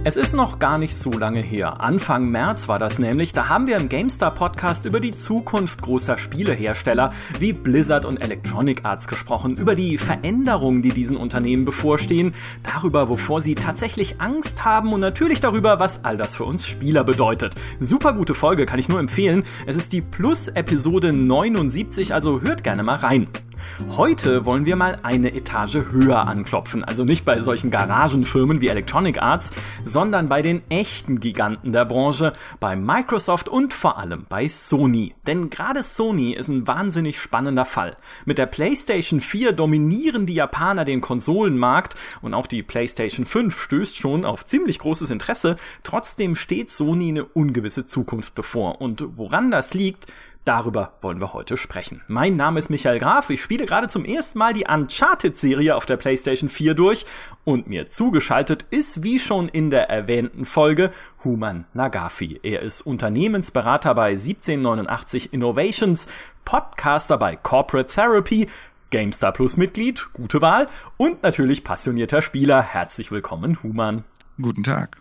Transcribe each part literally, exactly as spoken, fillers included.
Es ist noch gar nicht so lange her. Anfang März war das nämlich. Da haben wir im GameStar-Podcast über die Zukunft großer Spielehersteller wie Blizzard und Electronic Arts gesprochen, über die Veränderungen, die diesen Unternehmen bevorstehen, darüber, wovor sie tatsächlich Angst haben und natürlich darüber, was all das für uns Spieler bedeutet. Super gute Folge, kann ich nur empfehlen. Es ist die Plus-Episode neunundsiebzig, also hört gerne mal rein. Heute wollen wir mal eine Etage höher anklopfen, also nicht bei solchen Garagenfirmen wie Electronic Arts, sondern bei den echten Giganten der Branche, bei Microsoft und vor allem bei Sony. Denn gerade Sony ist ein wahnsinnig spannender Fall. Mit der PlayStation vier dominieren die Japaner den Konsolenmarkt und auch die PlayStation fünf stößt schon auf ziemlich großes Interesse. Trotzdem steht Sony eine ungewisse Zukunft bevor. Und woran das liegt, darüber wollen wir heute sprechen. Mein Name ist Michael Graf, ich spiele gerade zum ersten Mal die Uncharted-Serie auf der PlayStation vier durch und mir zugeschaltet ist, wie schon in der erwähnten Folge, Human Nagafi. Er ist Unternehmensberater bei siebzehnhundertneunundachtzig Innovations, Podcaster bei Corporate Therapy, GameStar Plus Mitglied, gute Wahl und natürlich passionierter Spieler. Herzlich willkommen, Human. Guten Tag.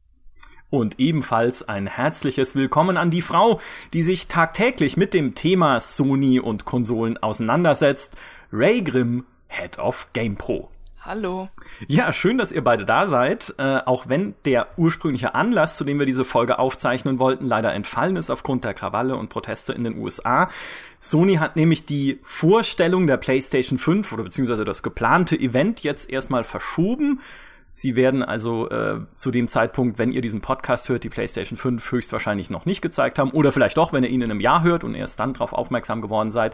Und ebenfalls ein herzliches Willkommen an die Frau, die sich tagtäglich mit dem Thema Sony und Konsolen auseinandersetzt, Ray Grimm, Head of GamePro. Hallo. Ja, schön, dass ihr beide da seid, äh, auch wenn der ursprüngliche Anlass, zu dem wir diese Folge aufzeichnen wollten, leider entfallen ist aufgrund der Krawalle und Proteste in den U S A. Sony hat nämlich die Vorstellung der PlayStation fünf oder beziehungsweise das geplante Event jetzt erstmal verschoben. Sie werden also äh, zu dem Zeitpunkt, wenn ihr diesen Podcast hört, die PlayStation fünf höchstwahrscheinlich noch nicht gezeigt haben. Oder vielleicht doch, wenn ihr ihn in einem Jahr hört und erst dann darauf aufmerksam geworden seid.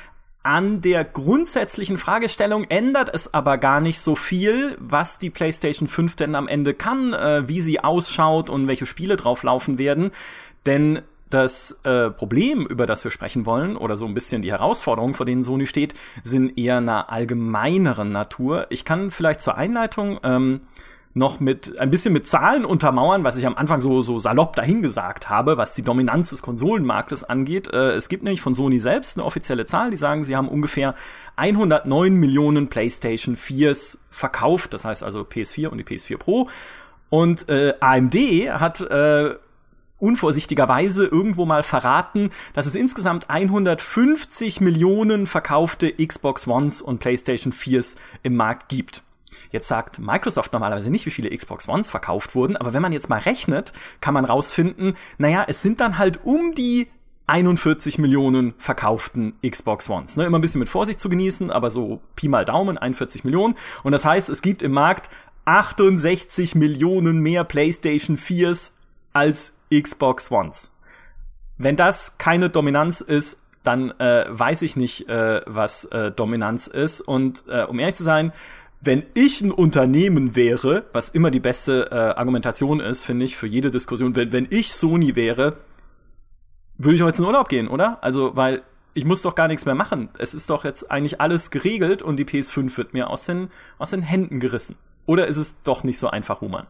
An der grundsätzlichen Fragestellung ändert es aber gar nicht so viel, was die PlayStation fünf denn am Ende kann, äh, wie sie ausschaut und welche Spiele drauf laufen werden. Denn das äh, Problem, über das wir sprechen wollen, oder so ein bisschen die Herausforderungen, vor denen Sony steht, sind eher einer allgemeineren Natur. Ich kann vielleicht zur Einleitung ähm, noch mit ein bisschen mit Zahlen untermauern, was ich am Anfang so so salopp dahingesagt habe, was die Dominanz des Konsolenmarktes angeht. Äh, es gibt nämlich von Sony selbst eine offizielle Zahl, die sagen, sie haben ungefähr hundertneun Millionen PlayStation viers verkauft, das heißt also P S vier und die P S vier Pro. Und äh, A M D hat äh, unvorsichtigerweise irgendwo mal verraten, dass es insgesamt hundertfünfzig Millionen verkaufte Xbox Ones und PlayStation viers im Markt gibt. Jetzt sagt Microsoft normalerweise nicht, wie viele Xbox Ones verkauft wurden, aber wenn man jetzt mal rechnet, kann man rausfinden, naja, es sind dann halt um die einundvierzig Millionen verkauften Xbox Ones. Ne, immer ein bisschen mit Vorsicht zu genießen, aber so Pi mal Daumen, einundvierzig Millionen. Und das heißt, es gibt im Markt achtundsechzig Millionen mehr PlayStation viers als Xbox Ones. Wenn das keine Dominanz ist, dann äh, weiß ich nicht, äh, was äh, Dominanz ist. Und äh, um ehrlich zu sein, wenn ich ein Unternehmen wäre, was immer die beste äh, Argumentation ist, finde ich, für jede Diskussion, wenn, wenn ich Sony wäre, würde ich heute in Urlaub gehen, oder? Also, weil ich muss doch gar nichts mehr machen. Es ist doch jetzt eigentlich alles geregelt und die P S fünf wird mir aus den, aus den Händen gerissen. Oder ist es doch nicht so einfach, Human?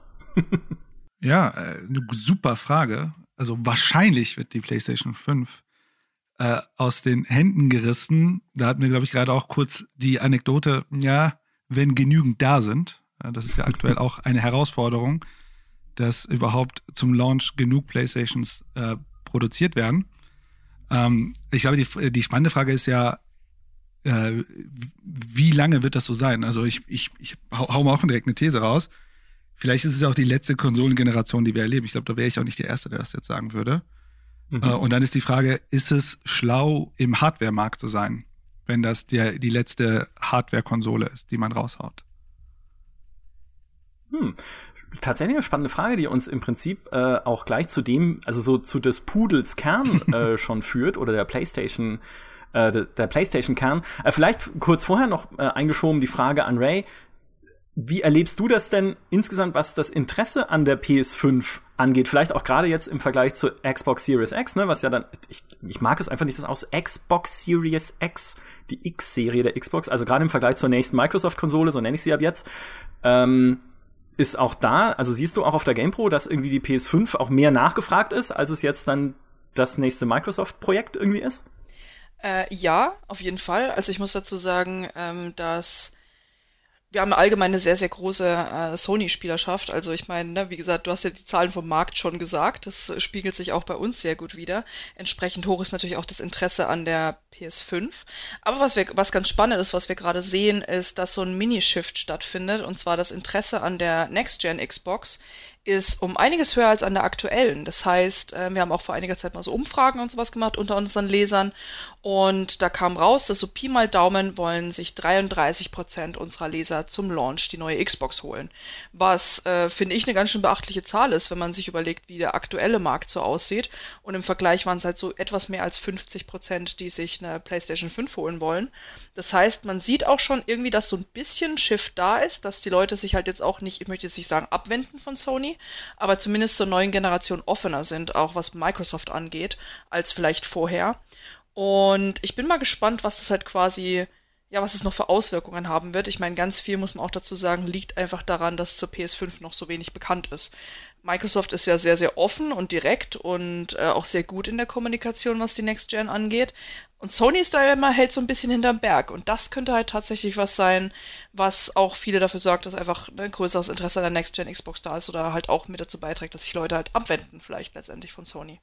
Ja, äh, eine super Frage. Also wahrscheinlich wird die PlayStation fünf äh, aus den Händen gerissen. Da hatten wir, glaube ich, gerade auch kurz die Anekdote, ja, wenn genügend da sind. Ja, das ist ja aktuell auch eine Herausforderung, dass überhaupt zum Launch genug PlayStations äh, produziert werden. Ähm, ich glaube, die, die spannende Frage ist ja, äh, wie lange wird das so sein? Also ich, ich, ich hau, hau mal auch direkt eine These raus. Vielleicht ist es auch die letzte Konsolengeneration, die wir erleben. Ich glaube, da wäre ich auch nicht der Erste, der das jetzt sagen würde. Mhm. Äh, und dann ist die Frage, ist es schlau, im Hardware-Markt zu sein, wenn das der, die letzte Hardware-Konsole ist, die man raushaut? Hm. Tatsächlich eine spannende Frage, die uns im Prinzip äh, auch gleich zu dem, also so zu des Pudels Kern äh, schon führt, oder der PlayStation, äh, der, der PlayStation-Kern. Äh, vielleicht kurz vorher noch äh, eingeschoben die Frage an Ray. Wie erlebst du das denn insgesamt, was das Interesse an der P S fünf angeht? Vielleicht auch gerade jetzt im Vergleich zur Xbox Series X, ne, was ja dann, ich, ich mag es einfach nicht, das aus Xbox Series X, die X-Serie der Xbox, also gerade im Vergleich zur nächsten Microsoft-Konsole, so nenne ich sie ab jetzt, ähm, ist auch da, also siehst du auch auf der GamePro, dass irgendwie die P S fünf auch mehr nachgefragt ist, als es jetzt dann das nächste Microsoft-Projekt irgendwie ist? Äh, ja, auf jeden Fall. Also ich muss dazu sagen, ähm, dass wir haben allgemein eine sehr, sehr große äh, Sony-Spielerschaft. Also ich meine, ne, wie gesagt, du hast ja die Zahlen vom Markt schon gesagt. Das äh, spiegelt sich auch bei uns sehr gut wider. Entsprechend hoch ist natürlich auch das Interesse an der P S fünf. Aber was wir, was ganz spannend ist, was wir gerade sehen, ist, dass so ein Mini-Shift stattfindet. Und zwar das Interesse an der Next-Gen-Xbox ist um einiges höher als an der aktuellen. Das heißt, äh, wir haben auch vor einiger Zeit mal so Umfragen und sowas gemacht unter unseren Lesern. Und da kam raus, dass so Pi mal Daumen wollen sich dreiunddreißig Prozent unserer Leser zum Launch die neue Xbox holen. Was, äh, finde ich, eine ganz schön beachtliche Zahl ist, wenn man sich überlegt, wie der aktuelle Markt so aussieht. Und im Vergleich waren es halt so etwas mehr als fünfzig Prozent, die sich eine PlayStation fünf holen wollen. Das heißt, man sieht auch schon irgendwie, dass so ein bisschen Shift da ist, dass die Leute sich halt jetzt auch nicht, ich möchte jetzt nicht sagen abwenden von Sony, aber zumindest zur neuen Generation offener sind, auch was Microsoft angeht, als vielleicht vorher. Und ich bin mal gespannt, was das halt quasi, ja, was es noch für Auswirkungen haben wird. Ich meine, ganz viel, muss man auch dazu sagen, liegt einfach daran, dass zur P S fünf noch so wenig bekannt ist. Microsoft ist ja sehr, sehr offen und direkt und äh, auch sehr gut in der Kommunikation, was die Next Gen angeht. Und Sony ist da immer, hält so ein bisschen hinterm Berg. Und das könnte halt tatsächlich was sein, was auch viele dafür sorgt, dass einfach ein größeres Interesse an der Next Gen Xbox da ist oder halt auch mit dazu beiträgt, dass sich Leute halt abwenden vielleicht letztendlich von Sony.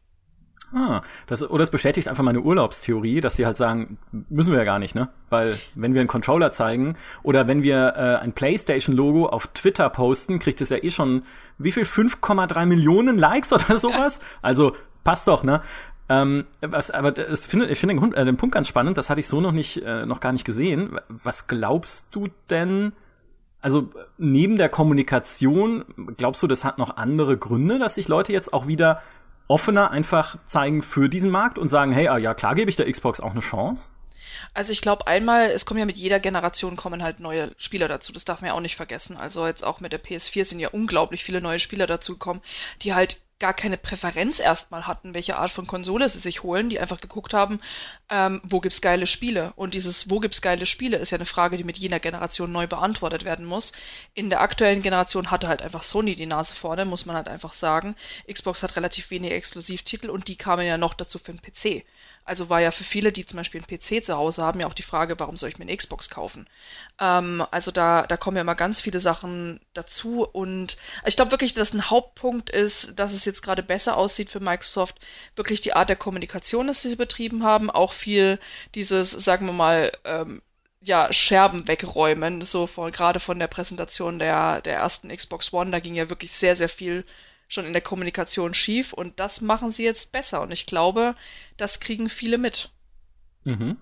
Ah, das, oder es bestätigt einfach meine Urlaubstheorie, dass sie halt sagen, müssen wir ja gar nicht, ne? Weil wenn wir einen Controller zeigen oder wenn wir äh, ein PlayStation-Logo auf Twitter posten, kriegt es ja eh schon, wie viel? fünf Komma drei Millionen Likes oder sowas? Ja. Also passt doch, ne? Ähm, was, aber das find, ich finde den, äh, den Punkt ganz spannend, das hatte ich so noch nicht, äh, noch gar nicht gesehen. Was glaubst du denn, also neben der Kommunikation, glaubst du, das hat noch andere Gründe, dass sich Leute jetzt auch wieder offener einfach zeigen für diesen Markt und sagen, hey, ah, ja klar, gebe ich der Xbox auch eine Chance? Also ich glaube einmal, es kommen ja mit jeder Generation kommen halt neue Spieler dazu, das darf man ja auch nicht vergessen. Also jetzt auch mit der P S vier sind ja unglaublich viele neue Spieler dazu gekommen, die halt gar keine Präferenz erstmal hatten, welche Art von Konsole sie sich holen, die einfach geguckt haben, ähm, wo gibt's geile Spiele? Und dieses wo gibt's geile Spiele ist ja eine Frage, die mit jener Generation neu beantwortet werden muss. In der aktuellen Generation hatte halt einfach Sony die Nase vorne, muss man halt einfach sagen. Xbox hat relativ wenige Exklusivtitel und die kamen ja noch dazu für den P C. Also war ja für viele, die zum Beispiel einen P C zu Hause haben, ja auch die Frage, warum soll ich mir eine Xbox kaufen? Ähm, also da, da kommen ja immer ganz viele Sachen dazu und ich glaube wirklich, dass ein Hauptpunkt ist, dass es jetzt gerade besser aussieht für Microsoft, wirklich die Art der Kommunikation, dass sie betrieben haben, auch viel dieses, sagen wir mal, ähm, ja, Scherben wegräumen, so von, gerade von der Präsentation der, der ersten Xbox One, da ging ja wirklich sehr, sehr viel schon in der Kommunikation schief und das machen sie jetzt besser und ich glaube, das kriegen viele mit. Mhm.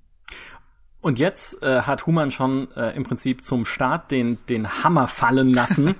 Und jetzt äh, hat Human schon äh, im Prinzip zum Start den, den Hammer fallen lassen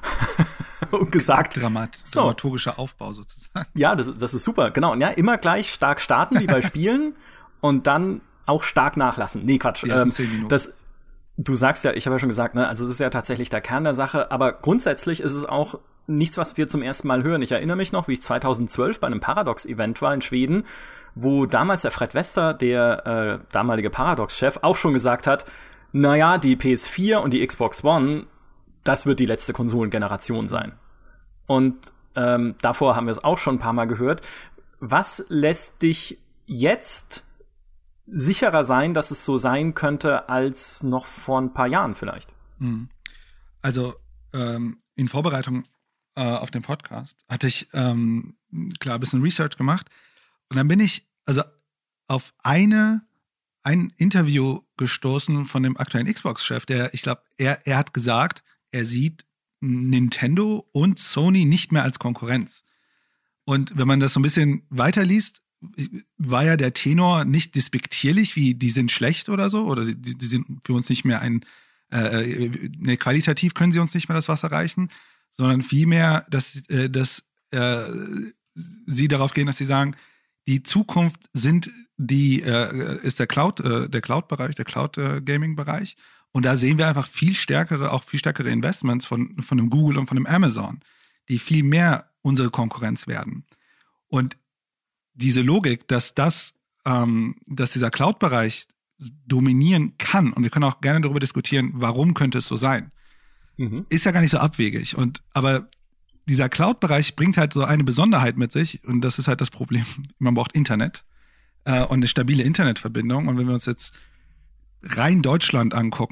und gesagt, Dramat, so. Dramaturgischer Aufbau sozusagen. Ja, das ist, das ist super, genau. Und ja, immer gleich stark starten wie bei Spielen und dann auch stark nachlassen. Nee, Quatsch. Ähm, das, du sagst ja, ich habe ja schon gesagt, ne, also es ist ja tatsächlich der Kern der Sache, aber grundsätzlich ist es auch nichts, was wir zum ersten Mal hören. Ich erinnere mich noch, wie ich zweitausendzwölf bei einem Paradox-Event war in Schweden, wo damals der Fred Wester, der äh, damalige Paradox-Chef, auch schon gesagt hat, naja, die P S vier und die Xbox One, das wird die letzte Konsolengeneration sein. Und ähm, davor haben wir es auch schon ein paar Mal gehört. Was lässt dich jetzt sicherer sein, dass es so sein könnte, als noch vor ein paar Jahren vielleicht? Also ähm, in Vorbereitung äh, auf den Podcast hatte ich ähm, klar ein bisschen Research gemacht und dann bin ich also auf eine ein Interview gestoßen von dem aktuellen Xbox-Chef, der, ich glaube, er, er hat gesagt, er sieht Nintendo und Sony nicht mehr als Konkurrenz. Und wenn man das so ein bisschen weiterliest, war ja der Tenor nicht despektierlich, wie die sind schlecht oder so, oder die, die sind für uns nicht mehr ein, äh, ne, qualitativ können sie uns nicht mehr das Wasser reichen, sondern vielmehr, dass, äh, dass äh, sie darauf gehen, dass sie sagen, die Zukunft sind die, äh, ist der Cloud, äh, der Cloud-Bereich, der Cloud-Gaming-Bereich. Und da sehen wir einfach viel stärkere, auch viel stärkere Investments von, von dem Google und von dem Amazon, die viel mehr unsere Konkurrenz werden. Und diese Logik, dass das, ähm, dass dieser Cloud-Bereich dominieren kann, und wir können auch gerne darüber diskutieren, warum könnte es so sein, mhm. ist ja gar nicht so abwegig. Und aber dieser Cloud-Bereich bringt halt so eine Besonderheit mit sich, und das ist halt das Problem. Man braucht Internet äh, und eine stabile Internetverbindung. Und wenn wir uns jetzt rein Deutschland angucken,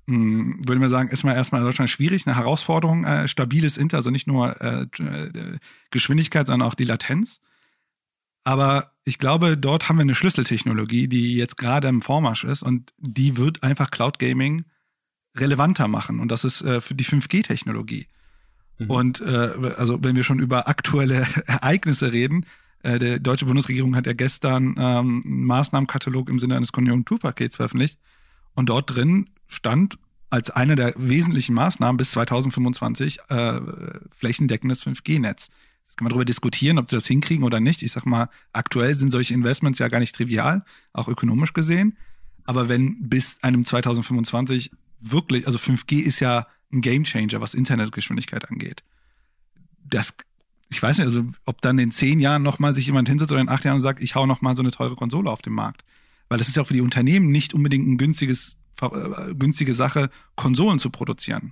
würde man sagen, ist mal erstmal in Deutschland schwierig, eine Herausforderung, äh, stabiles Inter, also nicht nur äh, Geschwindigkeit, sondern auch die Latenz. Aber ich glaube, dort haben wir eine Schlüsseltechnologie, die jetzt gerade im Vormarsch ist und die wird einfach Cloud Gaming relevanter machen und das ist äh, für die fünf G-Technologie. Mhm. Und äh, also wenn wir schon über aktuelle Ereignisse reden, äh, die deutsche Bundesregierung hat ja gestern ähm, einen Maßnahmenkatalog im Sinne eines Konjunkturpakets veröffentlicht und dort drin stand als eine der wesentlichen Maßnahmen bis zweitausendfünfundzwanzig äh, flächendeckendes fünf G-Netz. Jetzt kann man darüber diskutieren, ob sie das hinkriegen oder nicht. Ich sag mal, aktuell sind solche Investments ja gar nicht trivial, auch ökonomisch gesehen. Aber wenn bis einem zweitausendfünfundzwanzig wirklich, also fünf G ist ja ein Gamechanger, was Internetgeschwindigkeit angeht. Das, ich weiß nicht, also ob dann in zehn Jahren nochmal sich jemand hinsetzt oder in acht Jahren und sagt, ich hau nochmal so eine teure Konsole auf den Markt. Weil das ist ja auch für die Unternehmen nicht unbedingt ein günstiges günstige Sache, Konsolen zu produzieren.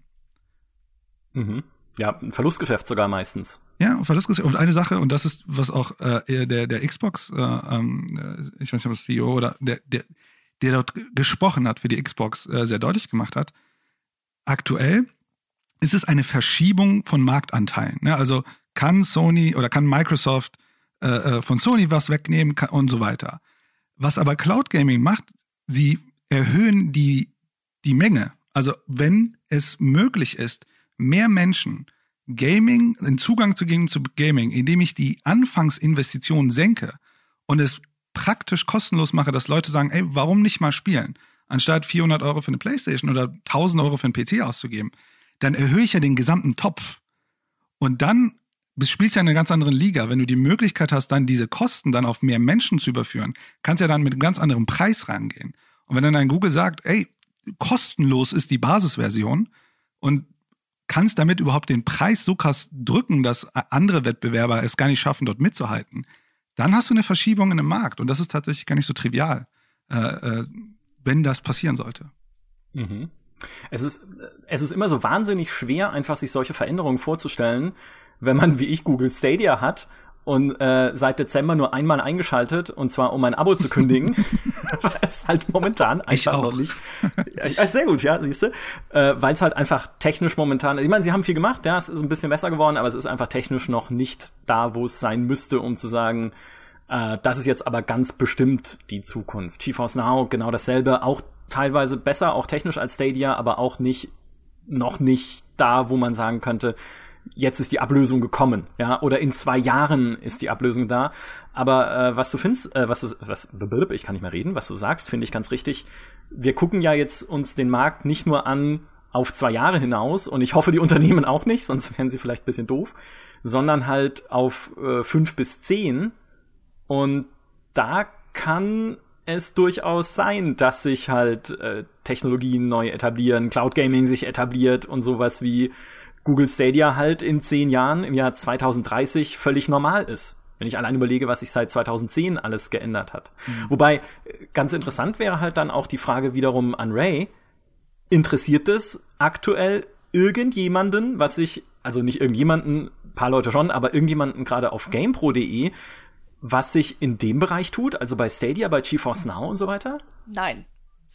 Mhm. Ja, ein Verlustgeschäft sogar meistens. Ja, ein Verlustgeschäft. Und eine Sache, und das ist, was auch äh, der der Xbox, äh, ähm, ich weiß nicht, ob das C E O oder der, der, der dort gesprochen hat für die Xbox, äh, sehr deutlich gemacht hat. Aktuell ist es eine Verschiebung von Marktanteilen. Ne? Also kann Sony oder kann Microsoft äh, von Sony was wegnehmen kann, und so weiter. Was aber Cloud Gaming macht, sie erhöhen die, die Menge. Also wenn es möglich ist, mehr Menschen Gaming, den Zugang zu geben zu Gaming, indem ich die Anfangsinvestition senke und es praktisch kostenlos mache, dass Leute sagen, ey, warum nicht mal spielen? Anstatt vierhundert Euro für eine Playstation oder tausend Euro für einen P C auszugeben, dann erhöhe ich ja den gesamten Topf. Und dann spielst du ja in einer ganz anderen Liga. Wenn du die Möglichkeit hast, dann diese Kosten dann auf mehr Menschen zu überführen, kannst du ja dann mit einem ganz anderen Preis rangehen. Und wenn dann ein Google sagt, ey, kostenlos ist die Basisversion und kannst damit überhaupt den Preis so krass drücken, dass andere Wettbewerber es gar nicht schaffen, dort mitzuhalten, dann hast du eine Verschiebung in dem Markt. Und das ist tatsächlich gar nicht so trivial, äh, äh, wenn das passieren sollte. Mhm. Es ist, es ist immer so wahnsinnig schwer, einfach sich solche Veränderungen vorzustellen, wenn man wie ich Google Stadia hat und äh, seit Dezember nur einmal eingeschaltet, und zwar um ein Abo zu kündigen. Weil es halt momentan einfach noch nicht. Ja, sehr gut, ja, siehst du. Äh, weil es halt einfach technisch momentan, ich meine, sie haben viel gemacht, ja, es ist ein bisschen besser geworden, aber es ist einfach technisch noch nicht da, wo es sein müsste, um zu sagen, äh, das ist jetzt aber ganz bestimmt die Zukunft. GeForce Now, genau dasselbe, auch teilweise besser, auch technisch als Stadia, aber auch nicht, noch nicht da, wo man sagen könnte, jetzt ist die Ablösung gekommen, ja, oder in zwei Jahren ist die Ablösung da. Aber äh, was du findest, äh, was du, was, ich kann nicht mehr reden, was du sagst, finde ich ganz richtig. Wir gucken ja jetzt uns den Markt nicht nur an auf zwei Jahre hinaus, und ich hoffe, die Unternehmen auch nicht, sonst wären sie vielleicht ein bisschen doof, sondern halt auf äh, fünf bis zehn. Und da kann es durchaus sein, dass sich halt äh, Technologien neu etablieren, Cloud Gaming sich etabliert und sowas wie Google Stadia halt in zehn Jahren, im Jahr zweitausenddreißig, völlig normal ist. Wenn ich allein überlege, was sich seit zweitausendzehn alles geändert hat. Mhm. Wobei, ganz interessant wäre halt dann auch die Frage wiederum an Ray, interessiert es aktuell irgendjemanden, was sich, also nicht irgendjemanden, ein paar Leute schon, aber irgendjemanden gerade auf GamePro punkt de, was sich in dem Bereich tut, also bei Stadia, bei GeForce Now und so weiter? Nein.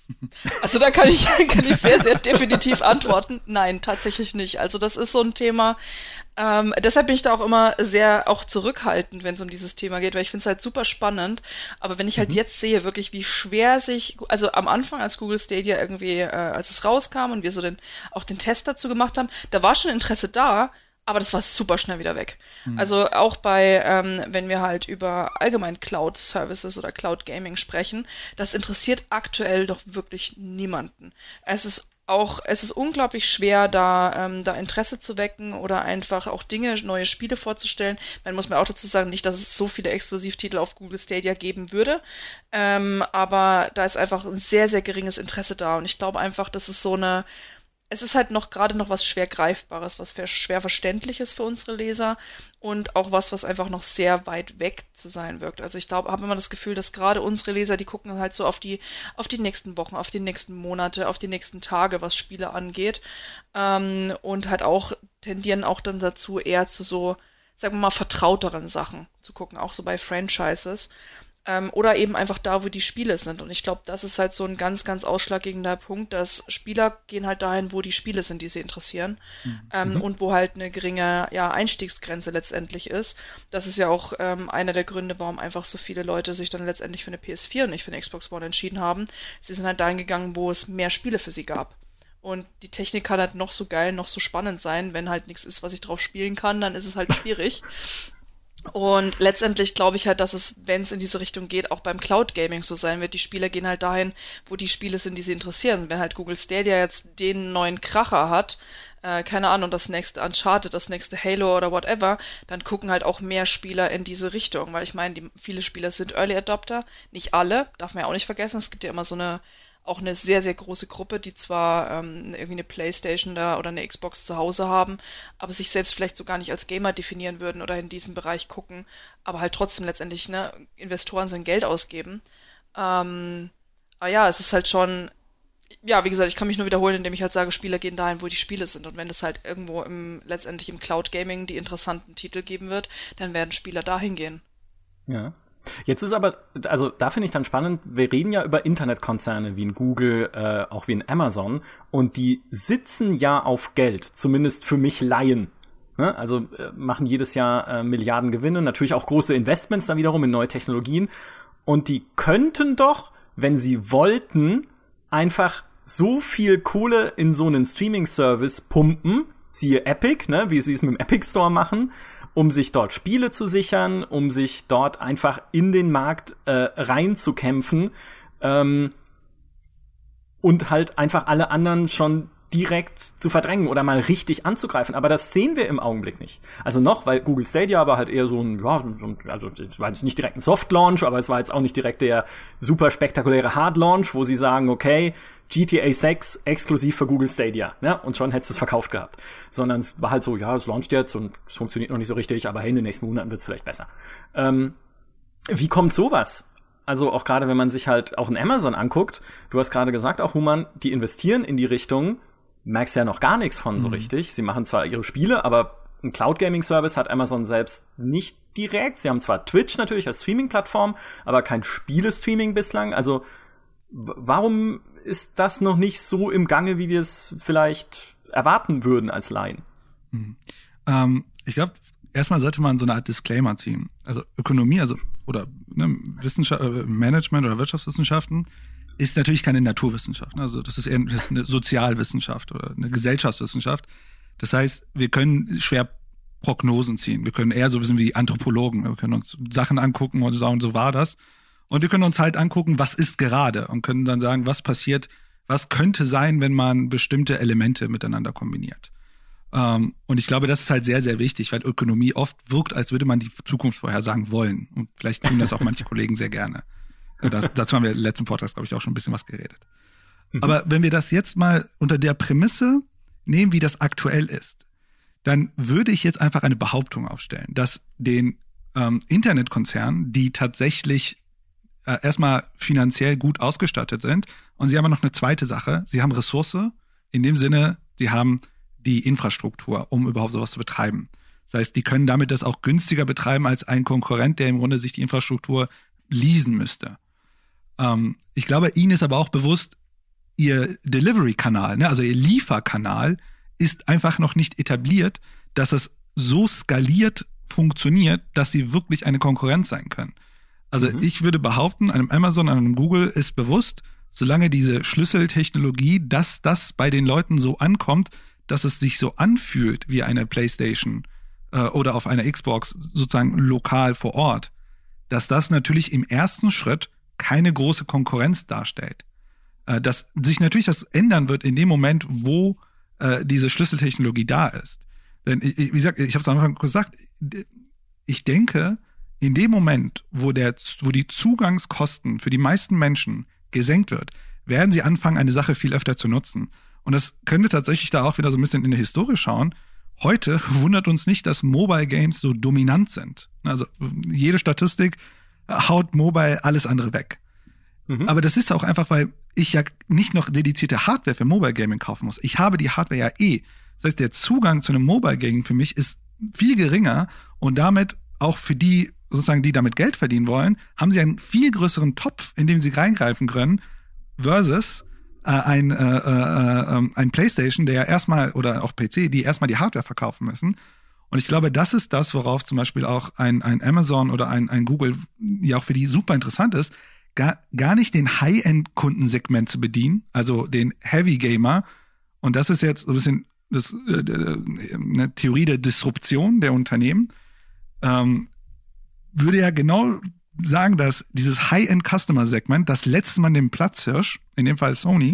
Also da kann ich, kann ich sehr, sehr definitiv antworten. Nein, tatsächlich nicht. Also das ist so ein Thema, ähm, deshalb bin ich da auch immer sehr auch zurückhaltend, wenn es um dieses Thema geht, weil ich finde es halt super spannend. Aber wenn ich halt mhm. jetzt sehe, wirklich wie schwer sich, also am Anfang, als Google Stadia irgendwie, äh, als es rauskam und wir so den, auch den Test dazu gemacht haben, da war schon Interesse da, aber das war super schnell wieder weg. Mhm. Also auch bei, ähm, wenn wir halt über allgemein Cloud-Services oder Cloud-Gaming sprechen, das interessiert aktuell doch wirklich niemanden. Es ist auch, es ist unglaublich schwer, da, ähm, da Interesse zu wecken oder einfach auch Dinge, neue Spiele vorzustellen. Man muss mir auch dazu sagen, nicht, dass es so viele Exklusivtitel auf Google Stadia geben würde, ähm, aber da ist einfach ein sehr, sehr geringes Interesse da, und ich glaube einfach, das ist so eine, es ist halt noch gerade noch was schwer Greifbares, was schwer Verständliches für unsere Leser und auch was, was einfach noch sehr weit weg zu sein wirkt. Also ich glaube, habe immer das Gefühl, dass gerade unsere Leser, die gucken halt so auf die auf die nächsten Wochen, auf die nächsten Monate, auf die nächsten Tage, was Spiele angeht, ähm, und halt auch tendieren auch dann dazu, eher zu so, sagen wir mal, vertrauteren Sachen zu gucken, auch so bei Franchises. Ähm, oder eben einfach da, wo die Spiele sind. Und ich glaube, das ist halt so ein ganz, ganz ausschlaggebender Punkt, dass Spieler gehen halt dahin, wo die Spiele sind, die sie interessieren. Mhm. Ähm, und wo halt eine geringe ja, Einstiegsgrenze letztendlich ist. Das ist ja auch ähm, einer der Gründe, warum einfach so viele Leute sich dann letztendlich für eine P S vier und nicht für eine Xbox One entschieden haben. Sie sind halt dahin gegangen, wo es mehr Spiele für sie gab. Und die Technik kann halt noch so geil, noch so spannend sein. Wenn halt nichts ist, was ich drauf spielen kann, dann ist es halt schwierig. Und letztendlich glaube ich halt, dass es, wenn es in diese Richtung geht, auch beim Cloud Gaming so sein wird. Die Spieler gehen halt dahin, wo die Spiele sind, die sie interessieren. Wenn halt Google Stadia jetzt den neuen Kracher hat, äh, keine Ahnung, das nächste Uncharted, das nächste Halo oder whatever, dann gucken halt auch mehr Spieler in diese Richtung. Weil ich meine, die, viele Spieler sind Early Adopter, nicht alle, darf man ja auch nicht vergessen. Es gibt ja immer so eine auch eine sehr, sehr große Gruppe, die zwar ähm, irgendwie eine Playstation da oder eine Xbox zu Hause haben, aber sich selbst vielleicht so gar nicht als Gamer definieren würden oder in diesem Bereich gucken, aber halt trotzdem letztendlich, ne, Investoren sein Geld ausgeben. Ähm, aber ja, es ist halt schon, ja, wie gesagt, ich kann mich nur wiederholen, indem ich halt sage, Spieler gehen dahin, wo die Spiele sind. Und wenn es halt irgendwo im, letztendlich im Cloud Gaming die interessanten Titel geben wird, dann werden Spieler dahin gehen. Ja. Jetzt ist aber, also da finde ich dann spannend, wir reden ja über Internetkonzerne wie in Google, äh, auch wie in Amazon, und die sitzen ja auf Geld, zumindest für mich Laien. Ne? Also äh, machen jedes Jahr äh, Milliarden Gewinne, natürlich auch große Investments dann wiederum in neue Technologien, und die könnten doch, wenn sie wollten, einfach so viel Kohle in so einen Streaming-Service pumpen, siehe Epic, ne, wie sie es mit dem Epic Store machen, um sich dort Spiele zu sichern, um sich dort einfach in den Markt äh, reinzukämpfen ähm, und halt einfach alle anderen schon direkt zu verdrängen oder mal richtig anzugreifen. Aber das sehen wir im Augenblick nicht. Also noch, weil Google Stadia war halt eher so ein, ja, also es war jetzt nicht direkt ein Soft-Launch, aber es war jetzt auch nicht direkt der super spektakuläre Hard-Launch, wo sie sagen, okay, G T A sechs exklusiv für Google Stadia, ne? Und schon hättest du es verkauft gehabt. Sondern es war halt so, ja, es launcht jetzt und es funktioniert noch nicht so richtig, aber hey, in den nächsten Monaten wird es vielleicht besser. Ähm, wie kommt sowas? Also auch gerade, wenn man sich halt auch in Amazon anguckt, du hast gerade gesagt, auch Human, die investieren in die Richtung, merkst ja noch gar nichts von mhm. so richtig. Sie machen zwar ihre Spiele, aber ein Cloud-Gaming-Service hat Amazon selbst nicht direkt. Sie haben zwar Twitch natürlich als Streaming-Plattform, aber kein Spiele-Streaming bislang. Also w- warum ist das noch nicht so im Gange, wie wir es vielleicht erwarten würden als Laien? Mhm. Ähm, ich glaube, erstmal sollte man so eine Art Disclaimer ziehen. Also Ökonomie, also oder ne, Wissenschaft, äh, Management oder Wirtschaftswissenschaften ist natürlich keine Naturwissenschaft. Ne? Also das ist eher das ist eine Sozialwissenschaft oder eine Gesellschaftswissenschaft. Das heißt, wir können schwer Prognosen ziehen. Wir können eher so wissen wie Anthropologen. Wir können uns Sachen angucken und sagen, so war das. Und wir können uns halt angucken, was ist gerade und können dann sagen, was passiert, was könnte sein, wenn man bestimmte Elemente miteinander kombiniert. Um, und ich glaube, das ist halt sehr, sehr wichtig, weil Ökonomie oft wirkt, als würde man die Zukunft vorhersagen wollen. Und vielleicht tun das auch manche Kollegen sehr gerne. Das, dazu haben wir im letzten Podcast, glaube ich, auch schon ein bisschen was geredet. Mhm. Aber wenn wir das jetzt mal unter der Prämisse nehmen, wie das aktuell ist, dann würde ich jetzt einfach eine Behauptung aufstellen, dass den ähm, Internetkonzernen, die tatsächlich äh, erstmal finanziell gut ausgestattet sind, und sie haben noch eine zweite Sache, sie haben Ressource, in dem Sinne, sie haben die Infrastruktur, um überhaupt sowas zu betreiben. Das heißt, die können damit das auch günstiger betreiben als ein Konkurrent, der im Grunde sich die Infrastruktur leasen müsste. Ähm, ich glaube, ihnen ist aber auch bewusst, ihr Delivery-Kanal, ne, also ihr Lieferkanal, ist einfach noch nicht etabliert, dass es so skaliert funktioniert, dass sie wirklich eine Konkurrenz sein können. Also mhm. ich würde behaupten, einem Amazon, einem Google ist bewusst, solange diese Schlüsseltechnologie, dass das bei den Leuten so ankommt, dass es sich so anfühlt wie eine PlayStation äh, oder auf einer Xbox sozusagen lokal vor Ort, dass das natürlich im ersten Schritt keine große Konkurrenz darstellt. Äh, dass sich natürlich das ändern wird in dem Moment, wo äh, diese Schlüsseltechnologie da ist. Denn ich, wie gesagt, ich habe es am Anfang gesagt, ich denke, in dem Moment, wo der, wo die Zugangskosten für die meisten Menschen gesenkt wird, werden sie anfangen, eine Sache viel öfter zu nutzen. Und das könnte tatsächlich da auch wieder so ein bisschen in die Historie schauen. Heute wundert uns nicht, dass Mobile Games so dominant sind. Also jede Statistik haut Mobile alles andere weg. Mhm. Aber das ist auch einfach, weil ich ja nicht noch dedizierte Hardware für Mobile Gaming kaufen muss. Ich habe die Hardware ja eh. Das heißt, der Zugang zu einem Mobile Gaming für mich ist viel geringer und damit auch für die sozusagen die damit Geld verdienen wollen, haben sie einen viel größeren Topf, in den sie reingreifen können, versus äh, ein, äh, äh, ein PlayStation, der ja erstmal, oder auch P C, die erstmal die Hardware verkaufen müssen. Und ich glaube, das ist das, worauf zum Beispiel auch ein, ein Amazon oder ein, ein Google ja auch für die super interessant ist, gar, gar nicht den High-End-Kundensegment zu bedienen, also den Heavy-Gamer. Und das ist jetzt so ein bisschen das, äh, eine Theorie der Disruption der Unternehmen. Ähm, würde ja genau sagen, dass dieses High-End-Customer-Segment das letzte Mal den Platzhirsch, in dem Fall Sony,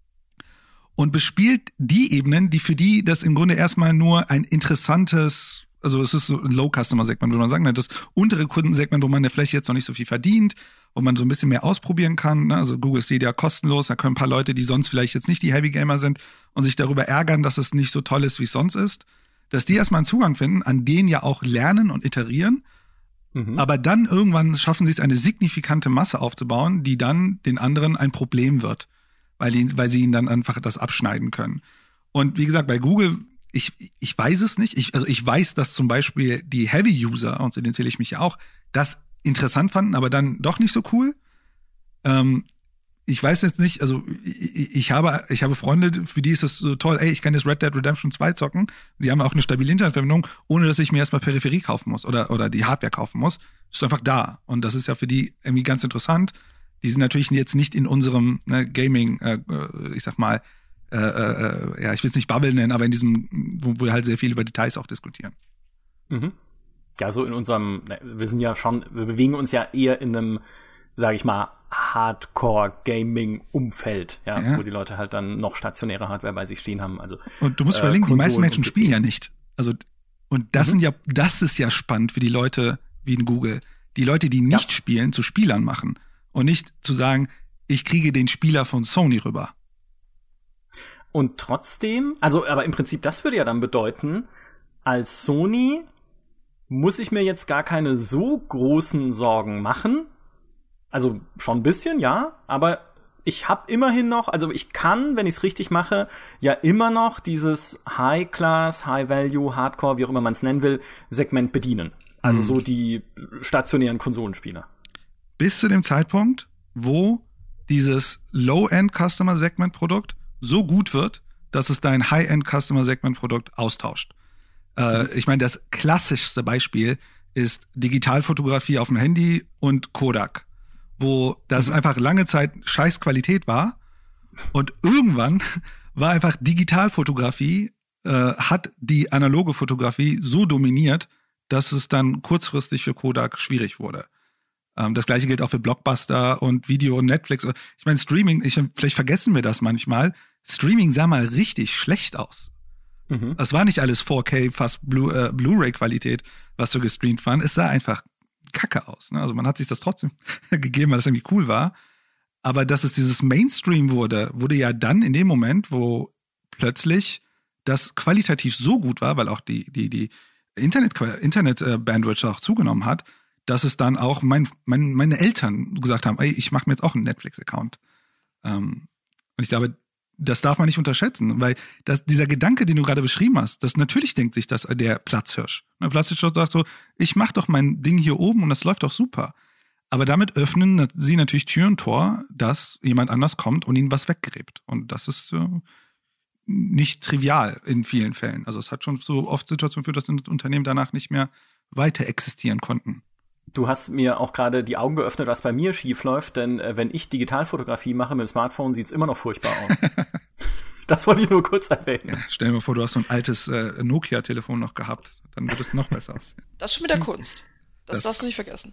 und bespielt die Ebenen, die für die das im Grunde erstmal nur ein interessantes, also es ist so ein Low-Customer-Segment, würde man sagen, das untere Kundensegment, wo man ja vielleicht jetzt noch nicht so viel verdient, wo man so ein bisschen mehr ausprobieren kann. Also Google Stadia kostenlos, da können ein paar Leute, die sonst vielleicht jetzt nicht die Heavy-Gamer sind und sich darüber ärgern, dass es nicht so toll ist, wie es sonst ist, dass die erstmal einen Zugang finden, an denen ja auch lernen und iterieren, mhm. aber dann irgendwann schaffen sie es, eine signifikante Masse aufzubauen, die dann den anderen ein Problem wird, weil, die, weil sie ihnen dann einfach das abschneiden können. Und wie gesagt, bei Google, ich, ich weiß es nicht. Ich, also ich weiß, dass zum Beispiel die Heavy-User, und zu denen zähle ich mich ja auch, das interessant fanden, aber dann doch nicht so cool. Ähm, ich weiß jetzt nicht, also ich, ich habe ich habe Freunde, für die ist es so toll, ey, ich kann jetzt Red Dead Redemption zwei zocken. Die haben auch eine stabile Internetverbindung, ohne dass ich mir erstmal Peripherie kaufen muss oder oder die Hardware kaufen muss. Ist einfach da. Und das ist ja für die irgendwie ganz interessant. Die sind natürlich jetzt nicht in unserem ne, Gaming, äh, ich sag mal, äh, äh, ja, ich will es nicht Bubble nennen, aber in diesem, wo wir halt sehr viel über Details auch diskutieren. Mhm. Ja, so in unserem, wir sind ja schon, wir bewegen uns ja eher in einem, sage ich mal, Hardcore-Gaming-Umfeld, ja, ja, wo die Leute halt dann noch stationäre Hardware bei sich stehen haben. Also und du musst äh, überlegen, die meisten Menschen spielen ja nicht. Also und das mhm. sind ja, das ist ja spannend für die Leute wie in Google, die Leute, die nicht ja. spielen, zu Spielern machen und nicht zu sagen, ich kriege den Spieler von Sony rüber. Und trotzdem, also aber im Prinzip, das würde ja dann bedeuten, als Sony muss ich mir jetzt gar keine so großen Sorgen machen. Also schon ein bisschen, ja, aber ich habe immerhin noch, also ich kann, wenn ich es richtig mache, ja immer noch dieses High-Class, High-Value, Hardcore, wie auch immer man es nennen will, Segment bedienen. Also mhm. so die stationären Konsolenspieler. Bis zu dem Zeitpunkt, wo dieses Low-End-Customer-Segment-Produkt so gut wird, dass es dein High-End-Customer-Segment-Produkt austauscht. Äh, ich meine, das klassischste Beispiel ist Digitalfotografie auf dem Handy und Kodak, wo das mhm. einfach lange Zeit scheiß Qualität war und irgendwann war einfach Digitalfotografie, äh, hat die analoge Fotografie so dominiert, dass es dann kurzfristig für Kodak schwierig wurde. Ähm, das gleiche gilt auch für Blockbuster und Video und Netflix. Ich meine, Streaming, ich, vielleicht vergessen wir das manchmal, Streaming sah mal richtig schlecht aus. Mhm. Das war nicht alles vier K, fast Blu- äh, Blu-ray-Qualität, was so gestreamt waren. Es sah einfach kacke aus. Ne? Also man hat sich das trotzdem gegeben, weil das irgendwie cool war. Aber dass es dieses Mainstream wurde, wurde ja dann in dem Moment, wo plötzlich das qualitativ so gut war, weil auch die die die Internet Internet äh, Bandwidth auch zugenommen hat, dass es dann auch mein, mein meine Eltern gesagt haben, ey, ich mache mir jetzt auch einen Netflix-Account. Ähm, und ich glaube, das darf man nicht unterschätzen, weil das, dieser Gedanke, den du gerade beschrieben hast, das natürlich denkt sich das der Platzhirsch. Der Platzhirsch sagt so, ich mach doch mein Ding hier oben und das läuft doch super. Aber damit öffnen sie natürlich Tür und Tor, dass jemand anders kommt und ihnen was weggräbt. Und das ist äh, nicht trivial in vielen Fällen. Also es hat schon so oft Situationen geführt, dass Unternehmen danach nicht mehr weiter existieren konnten. Du hast mir auch gerade die Augen geöffnet, was bei mir schief läuft, denn äh, wenn ich Digitalfotografie mache mit dem Smartphone, sieht's immer noch furchtbar aus. Das wollte ich nur kurz erwähnen. Ja, stell dir mal vor, du hast so ein altes äh, Nokia-Telefon noch gehabt, dann wird es noch besser aussehen. Das ist schon wieder Kunst. Das, das darfst du nicht vergessen.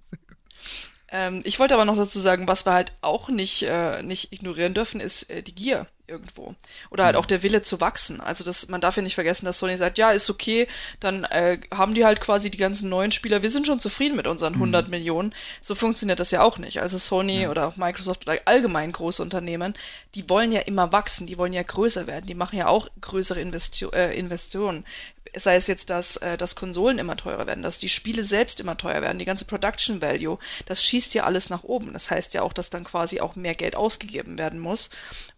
ähm, ich wollte aber noch dazu sagen, was wir halt auch nicht äh, nicht ignorieren dürfen, ist äh, die Gier irgendwo. Oder halt auch der Wille zu wachsen. Also das, man darf ja nicht vergessen, dass Sony sagt, ja, ist okay, dann äh, haben die halt quasi die ganzen neuen Spieler, wir sind schon zufrieden mit unseren mhm. hundert Millionen. So funktioniert das ja auch nicht. Also Sony ja. oder auch Microsoft oder allgemein große Unternehmen, die wollen ja immer wachsen, die wollen ja größer werden, die machen ja auch größere Investi- äh, Investitionen. Sei es jetzt, dass, äh, dass Konsolen immer teurer werden, dass die Spiele selbst immer teuer werden, die ganze Production Value, das schießt ja alles nach oben. Das heißt ja auch, dass dann quasi auch mehr Geld ausgegeben werden muss.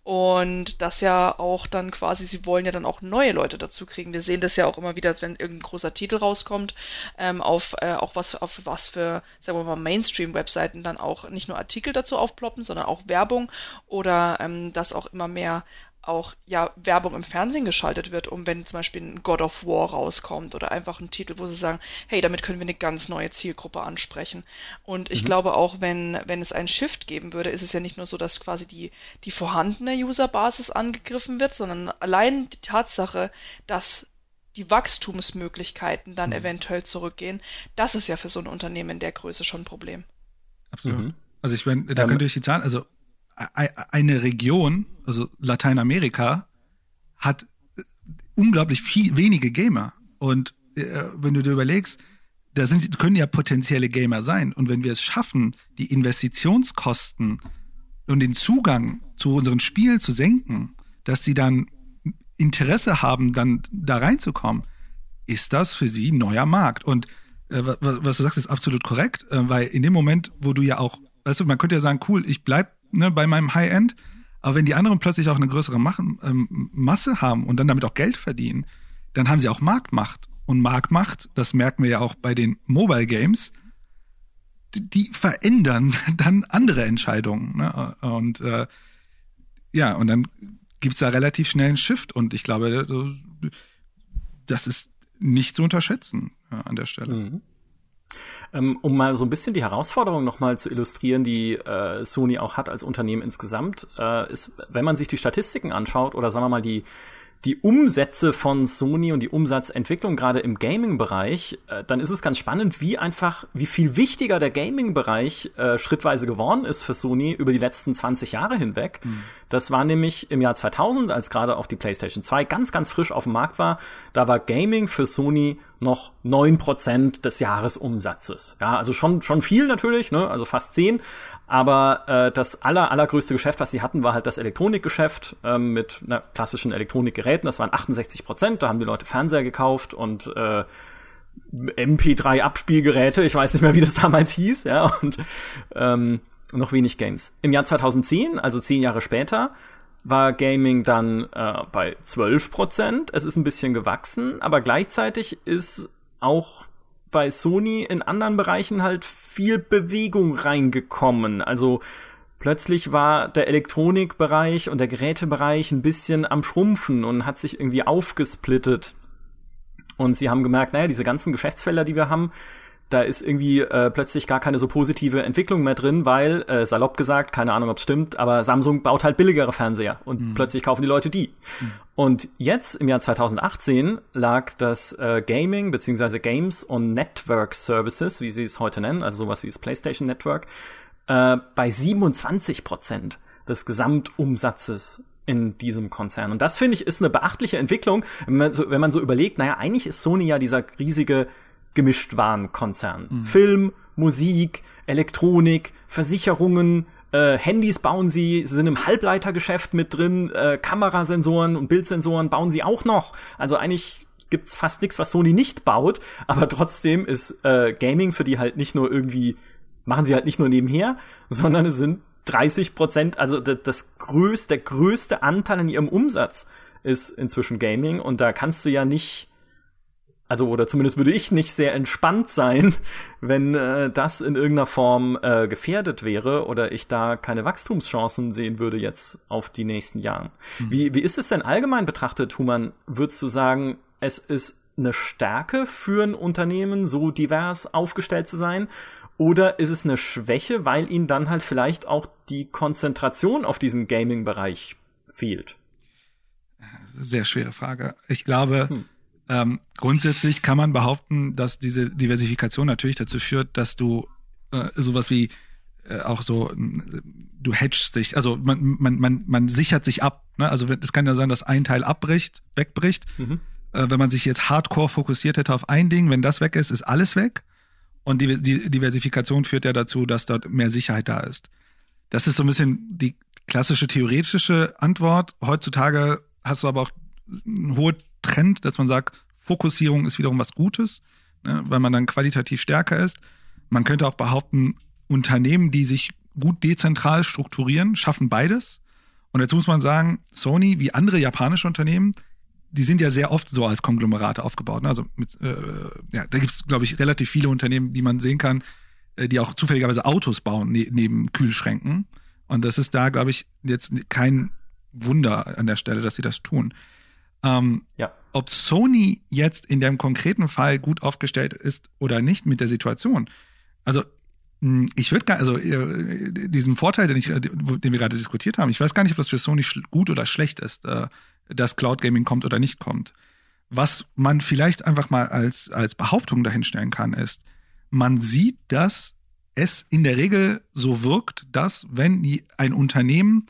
Und das ja auch dann quasi, sie wollen ja dann auch neue Leute dazu kriegen. Wir sehen das ja auch immer wieder, wenn irgendein großer Titel rauskommt, ähm, auf äh, auch was auf was für, sagen wir mal, Mainstream-Webseiten dann auch nicht nur Artikel dazu aufploppen, sondern auch Werbung oder ähm, dass auch immer mehr auch ja Werbung im Fernsehen geschaltet wird, um wenn zum Beispiel ein God of War rauskommt oder einfach ein Titel, wo sie sagen, hey, damit können wir eine ganz neue Zielgruppe ansprechen. Und ich mhm. glaube auch, wenn wenn es einen Shift geben würde, ist es ja nicht nur so, dass quasi die die vorhandene Userbasis angegriffen wird, sondern allein die Tatsache, dass die Wachstumsmöglichkeiten dann mhm. eventuell zurückgehen, das ist ja für so ein Unternehmen in der Größe schon ein Problem. Absolut. Mhm. Also ich meine, da könnt ihr euch die Zahlen, also eine Region, also Lateinamerika, hat unglaublich viel, wenige Gamer. Und äh, wenn du dir überlegst, da sind, können ja potenzielle Gamer sein. Und wenn wir es schaffen, die Investitionskosten und den Zugang zu unseren Spielen zu senken, dass sie dann Interesse haben, dann da reinzukommen, ist das für sie ein neuer Markt. Und äh, was, was du sagst, ist absolut korrekt, äh, weil in dem Moment, wo du ja auch, weißt du, man könnte ja sagen, cool, ich bleib Ne, bei meinem High-End, aber wenn die anderen plötzlich auch eine größere Machen, ähm, Masse haben und dann damit auch Geld verdienen, dann haben sie auch Marktmacht. Und Marktmacht, das merken wir ja auch bei den Mobile Games, die, die verändern dann andere Entscheidungen. Ne? Und äh, ja, und dann gibt's da relativ schnell einen Shift und ich glaube, das ist nicht zu unterschätzen ja, an der Stelle. Mhm. Um mal so ein bisschen die Herausforderung nochmal zu illustrieren, die äh, Sony auch hat als Unternehmen insgesamt, äh, ist, wenn man sich die Statistiken anschaut oder sagen wir mal die die Umsätze von Sony und die Umsatzentwicklung gerade im Gaming-Bereich, äh, dann ist es ganz spannend, wie einfach, wie viel wichtiger der Gaming-Bereich äh, schrittweise geworden ist für Sony über die letzten zwanzig Jahre hinweg. Mhm. Das war nämlich im Jahr zweitausend, als gerade auch die PlayStation zwei ganz, ganz frisch auf dem Markt war, da war Gaming für Sony noch neun Prozent des Jahresumsatzes. Ja, also schon schon viel natürlich, ne, also fast zehn. Aber äh, das aller, allergrößte Geschäft, was sie hatten, war halt das Elektronikgeschäft ähm, mit na, klassischen Elektronikgeräten. Das waren achtundsechzig Prozent. Da haben die Leute Fernseher gekauft und äh, M P drei Abspielgeräte. Ich weiß nicht mehr, wie das damals hieß. Ja, und ähm, noch wenig Games. Im Jahr zweitausendzehn, also zehn Jahre später, war Gaming dann äh, bei zwölf Prozent. Es ist ein bisschen gewachsen, aber gleichzeitig ist auch bei Sony in anderen Bereichen halt viel Bewegung reingekommen. Also plötzlich war der Elektronikbereich und der Gerätebereich ein bisschen am Schrumpfen und hat sich irgendwie aufgesplittet. Und sie haben gemerkt, naja, diese ganzen Geschäftsfelder, die wir haben, da ist irgendwie äh, plötzlich gar keine so positive Entwicklung mehr drin, weil, äh, salopp gesagt, keine Ahnung, ob es stimmt, aber Samsung baut halt billigere Fernseher und mhm. plötzlich kaufen die Leute die. Mhm. Und jetzt, im Jahr zweitausendachtzehn, lag das äh, Gaming bzw. Games und Network Services, wie sie es heute nennen, also sowas wie das PlayStation Network, äh, bei siebenundzwanzig Prozent des Gesamtumsatzes in diesem Konzern. Und das, finde ich, ist eine beachtliche Entwicklung, wenn man so, wenn man so überlegt, naja, eigentlich ist Sony ja dieser riesige Gemischtwarenkonzern. Mhm. Film, Musik, Elektronik, Versicherungen, äh, Handys bauen sie, sie sind im Halbleitergeschäft mit drin, äh, Kamerasensoren und Bildsensoren bauen sie auch noch. Also eigentlich gibt's fast nichts, was Sony nicht baut, aber trotzdem ist äh, Gaming für die halt nicht nur irgendwie, machen sie halt nicht nur nebenher, sondern es sind dreißig Prozent, also das, das größte, der größte Anteil an ihrem Umsatz ist inzwischen Gaming und da kannst du ja nicht Also, oder zumindest würde ich nicht sehr entspannt sein, wenn äh, das in irgendeiner Form äh, gefährdet wäre oder ich da keine Wachstumschancen sehen würde jetzt auf die nächsten Jahre. Mhm. Wie, wie ist es denn allgemein betrachtet, Human? Würdest du sagen, es ist eine Stärke für ein Unternehmen, so divers aufgestellt zu sein? Oder ist es eine Schwäche, weil ihnen dann halt vielleicht auch die Konzentration auf diesen Gaming-Bereich fehlt? Sehr schwere Frage. Ich glaube, hm. Ähm, grundsätzlich kann man behaupten, dass diese Diversifikation natürlich dazu führt, dass du äh, sowas wie äh, auch so, du hedgst dich, also man, man, man, man sichert sich ab. Ne? Also es kann ja sein, dass ein Teil abbricht, wegbricht. Mhm. Äh, wenn man sich jetzt hardcore fokussiert hätte auf ein Ding, wenn das weg ist, ist alles weg. Und die, die Diversifikation führt ja dazu, dass dort mehr Sicherheit da ist. Das ist so ein bisschen die klassische theoretische Antwort. Heutzutage hast du aber auch eine hohe Trend, dass man sagt, Fokussierung ist wiederum was Gutes, ne, weil man dann qualitativ stärker ist. Man könnte auch behaupten, Unternehmen, die sich gut dezentral strukturieren, schaffen beides. Und dazu muss man sagen, Sony, wie andere japanische Unternehmen, die sind ja sehr oft so als Konglomerate aufgebaut. Ne? Also mit, äh, ja, da gibt es, glaube ich, relativ viele Unternehmen, die man sehen kann, äh, die auch zufälligerweise Autos bauen ne- neben Kühlschränken. Und das ist da, glaube ich, jetzt kein Wunder an der Stelle, dass sie das tun. Ähm, ja. Ob Sony jetzt in dem konkreten Fall gut aufgestellt ist oder nicht mit der Situation. Also ich würde gar, also diesen Vorteil, den, ich, den wir gerade diskutiert haben, ich weiß gar nicht, ob das für Sony gut oder schlecht ist, dass Cloud Gaming kommt oder nicht kommt. Was man vielleicht einfach mal als, als Behauptung dahinstellen kann, ist, man sieht, dass es in der Regel so wirkt, dass wenn die, ein Unternehmen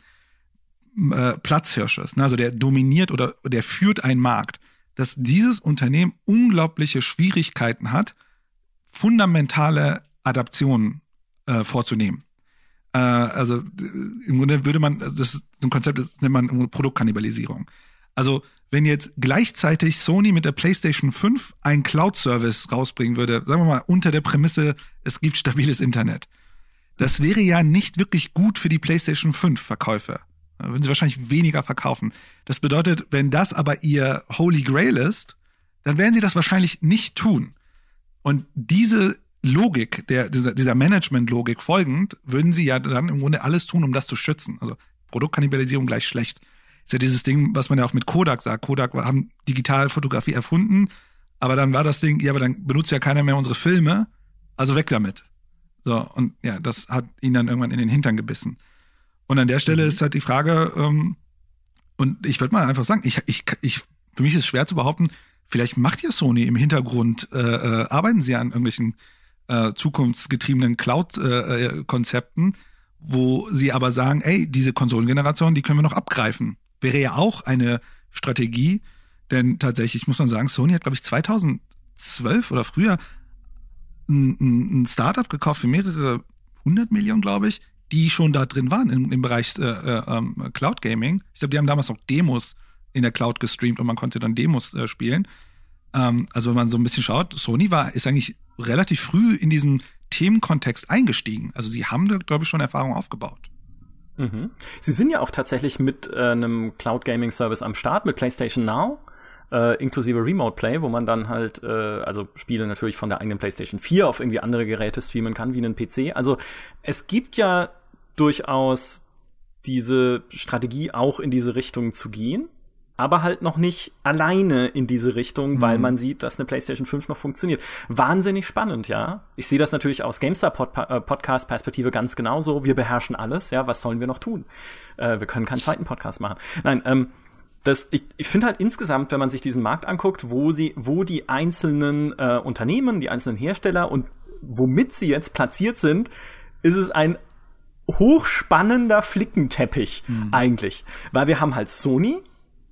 äh, Platzhirsch ist, ne, also der dominiert oder der führt einen Markt, dass dieses Unternehmen unglaubliche Schwierigkeiten hat, fundamentale Adaptionen äh, vorzunehmen. Äh, also im Grunde würde man, das ist so ein Konzept, das nennt man Produktkannibalisierung. Also wenn jetzt gleichzeitig Sony mit der PlayStation fünf einen Cloud-Service rausbringen würde, sagen wir mal unter der Prämisse, es gibt stabiles Internet, das wäre ja nicht wirklich gut für die PlayStation fünf Verkäufe. Da würden sie wahrscheinlich weniger verkaufen. Das bedeutet, wenn das aber ihr Holy Grail ist, dann werden sie das wahrscheinlich nicht tun. Und diese Logik, der, dieser, dieser Management-Logik folgend, würden sie ja dann im Grunde alles tun, um das zu schützen. Also Produktkannibalisierung gleich schlecht. Ist ja dieses Ding, was man ja auch mit Kodak sagt. Kodak haben Digitalfotografie erfunden, aber dann war das Ding, ja, aber dann benutzt ja keiner mehr unsere Filme, also weg damit. So, und ja, das hat ihn dann irgendwann in den Hintern gebissen. Und an der Stelle mhm. ist halt die Frage, ähm, und ich würde mal einfach sagen, ich, ich, ich, für mich ist es schwer zu behaupten, vielleicht macht ja Sony im Hintergrund, äh, äh, arbeiten sie an irgendwelchen äh, zukunftsgetriebenen Cloud-Konzepten, äh, wo sie aber sagen, ey, diese Konsolengeneration, die können wir noch abgreifen. Wäre ja auch eine Strategie, denn tatsächlich muss man sagen, Sony hat, glaube ich, zweitausendzwölf oder früher ein, ein Startup gekauft für mehrere hundert Millionen, glaube ich, die schon da drin waren im, im Bereich äh, äh, Cloud Gaming. Ich glaube, die haben damals noch Demos in der Cloud gestreamt und man konnte dann Demos äh, spielen. Ähm, also wenn man so ein bisschen schaut, Sony war ist eigentlich relativ früh in diesem Themenkontext eingestiegen. Also sie haben da, glaube ich, schon Erfahrung aufgebaut. Mhm. Sie sind ja auch tatsächlich mit äh, einem Cloud Gaming Service am Start, mit PlayStation Now, äh, inklusive Remote Play, wo man dann halt, äh, also Spiele natürlich von der eigenen PlayStation vier auf irgendwie andere Geräte streamen kann, wie einen P C. Also es gibt ja durchaus diese Strategie, auch in diese Richtung zu gehen, aber halt noch nicht alleine in diese Richtung, mhm. weil man sieht, dass eine PlayStation fünf noch funktioniert. Wahnsinnig spannend, ja. Ich sehe das natürlich aus GameStar-Podcast-Perspektive ganz genauso. Wir beherrschen alles, ja. Was sollen wir noch tun? Äh, wir können keinen zweiten Podcast machen. Nein, ähm, das, ich, ich finde halt insgesamt, wenn man sich diesen Markt anguckt, wo sie, wo die einzelnen äh, Unternehmen, die einzelnen Hersteller und womit sie jetzt platziert sind, ist es ein hochspannender Flickenteppich mhm. eigentlich. Weil wir haben halt Sony,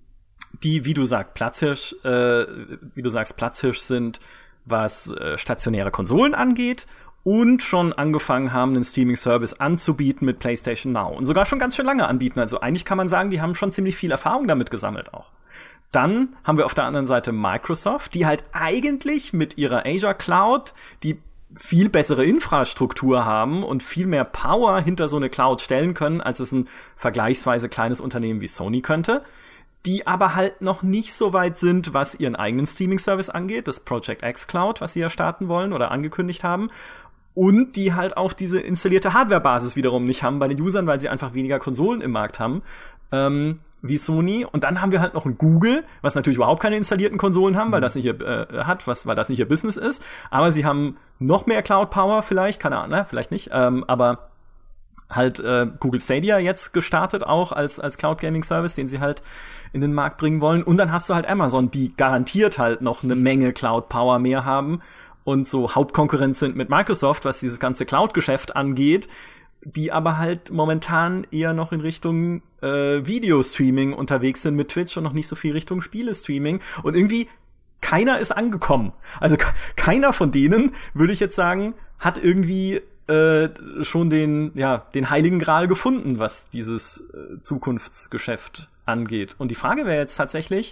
die, wie du sagst, Platzhirsch, äh, wie du sagst, Platzhirsch sind, was äh, stationäre Konsolen angeht und schon angefangen haben, einen Streaming-Service anzubieten mit PlayStation Now und sogar schon ganz schön lange anbieten. Also eigentlich kann man sagen, die haben schon ziemlich viel Erfahrung damit gesammelt auch. Dann haben wir auf der anderen Seite Microsoft, die halt eigentlich mit ihrer Azure Cloud die viel bessere Infrastruktur haben und viel mehr Power hinter so eine Cloud stellen können, als es ein vergleichsweise kleines Unternehmen wie Sony könnte, die aber halt noch nicht so weit sind, was ihren eigenen Streaming-Service angeht, das Project X Cloud, was sie ja starten wollen oder angekündigt haben, und die halt auch diese installierte Hardware-Basis wiederum nicht haben bei den Usern, weil sie einfach weniger Konsolen im Markt haben, ähm, wie Sony. Und dann haben wir halt noch ein Google, was natürlich überhaupt keine installierten Konsolen haben, weil das nicht ihr äh, hat, was weil das nicht ihr Business ist. Aber sie haben noch mehr Cloud Power vielleicht, keine Ahnung, ne? Vielleicht nicht. Ähm, aber halt äh, Google Stadia jetzt gestartet auch als als Cloud Gaming Service, den sie halt in den Markt bringen wollen. Und dann hast du halt Amazon, die garantiert halt noch eine Menge Cloud Power mehr haben und so Hauptkonkurrent sind mit Microsoft, was dieses ganze Cloud-Geschäft angeht, die aber halt momentan eher noch in Richtung äh, Videostreaming unterwegs sind mit Twitch und noch nicht so viel Richtung Spiele-Streaming. Und irgendwie keiner ist angekommen. Also ke- keiner von denen, würde ich jetzt sagen, hat irgendwie äh, schon den, ja, den Heiligen Gral gefunden, was dieses äh, Zukunftsgeschäft angeht. Und die Frage wäre jetzt tatsächlich,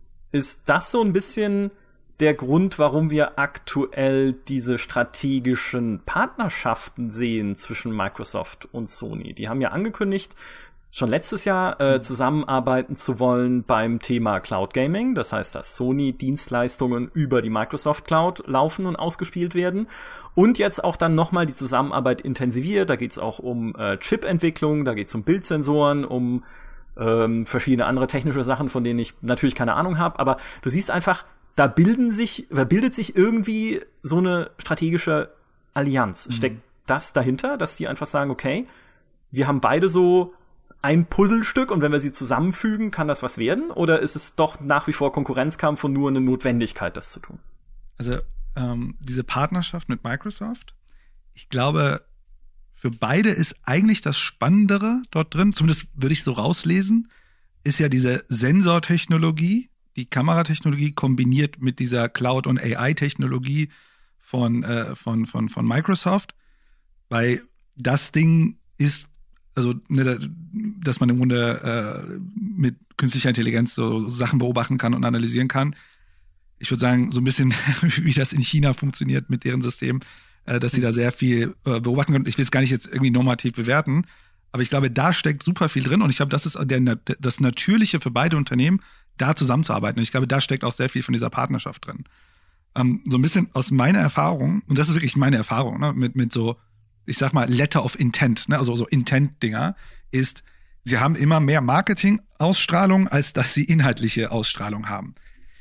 ist das so ein bisschen der Grund, warum wir aktuell diese strategischen Partnerschaften sehen zwischen Microsoft und Sony? Die haben ja angekündigt, schon letztes Jahr äh, zusammenarbeiten zu wollen beim Thema Cloud Gaming. Das heißt, dass Sony-Dienstleistungen über die Microsoft Cloud laufen und ausgespielt werden. Und jetzt auch dann nochmal die Zusammenarbeit intensiviert. Da geht's auch um äh, Chip-Entwicklung, da geht's um Bildsensoren, um ähm, verschiedene andere technische Sachen, von denen ich natürlich keine Ahnung habe. Aber du siehst einfach, da bilden sich, da bildet sich irgendwie so eine strategische Allianz. Mhm. Steckt das dahinter, dass die einfach sagen, okay, wir haben beide so ein Puzzlestück und wenn wir sie zusammenfügen, kann das was werden? Oder ist es doch nach wie vor Konkurrenzkampf und nur eine Notwendigkeit, das zu tun? Also ähm, diese Partnerschaft mit Microsoft, ich glaube, für beide ist eigentlich das Spannendere dort drin, zumindest würde ich so rauslesen, ist ja diese Sensortechnologie, die Kameratechnologie kombiniert mit dieser Cloud- und A I-Technologie von, äh, von, von, von Microsoft, weil das Ding ist, also, ne, dass man im Grunde äh, mit künstlicher Intelligenz so Sachen beobachten kann und analysieren kann. Ich würde sagen, so ein bisschen wie das in China funktioniert mit deren System, äh, dass sie da sehr viel äh, beobachten können. Ich will es gar nicht jetzt irgendwie normativ bewerten, aber ich glaube, da steckt super viel drin und ich glaube, das ist der, das Natürliche für beide Unternehmen, da zusammenzuarbeiten. Und ich glaube, da steckt auch sehr viel von dieser Partnerschaft drin. Ähm, so ein bisschen aus meiner Erfahrung, und das ist wirklich meine Erfahrung, ne, mit, mit so ich sag mal, Letter of Intent, ne, also so Intent-Dinger, ist, sie haben immer mehr Marketing-Ausstrahlung, als dass sie inhaltliche Ausstrahlung haben.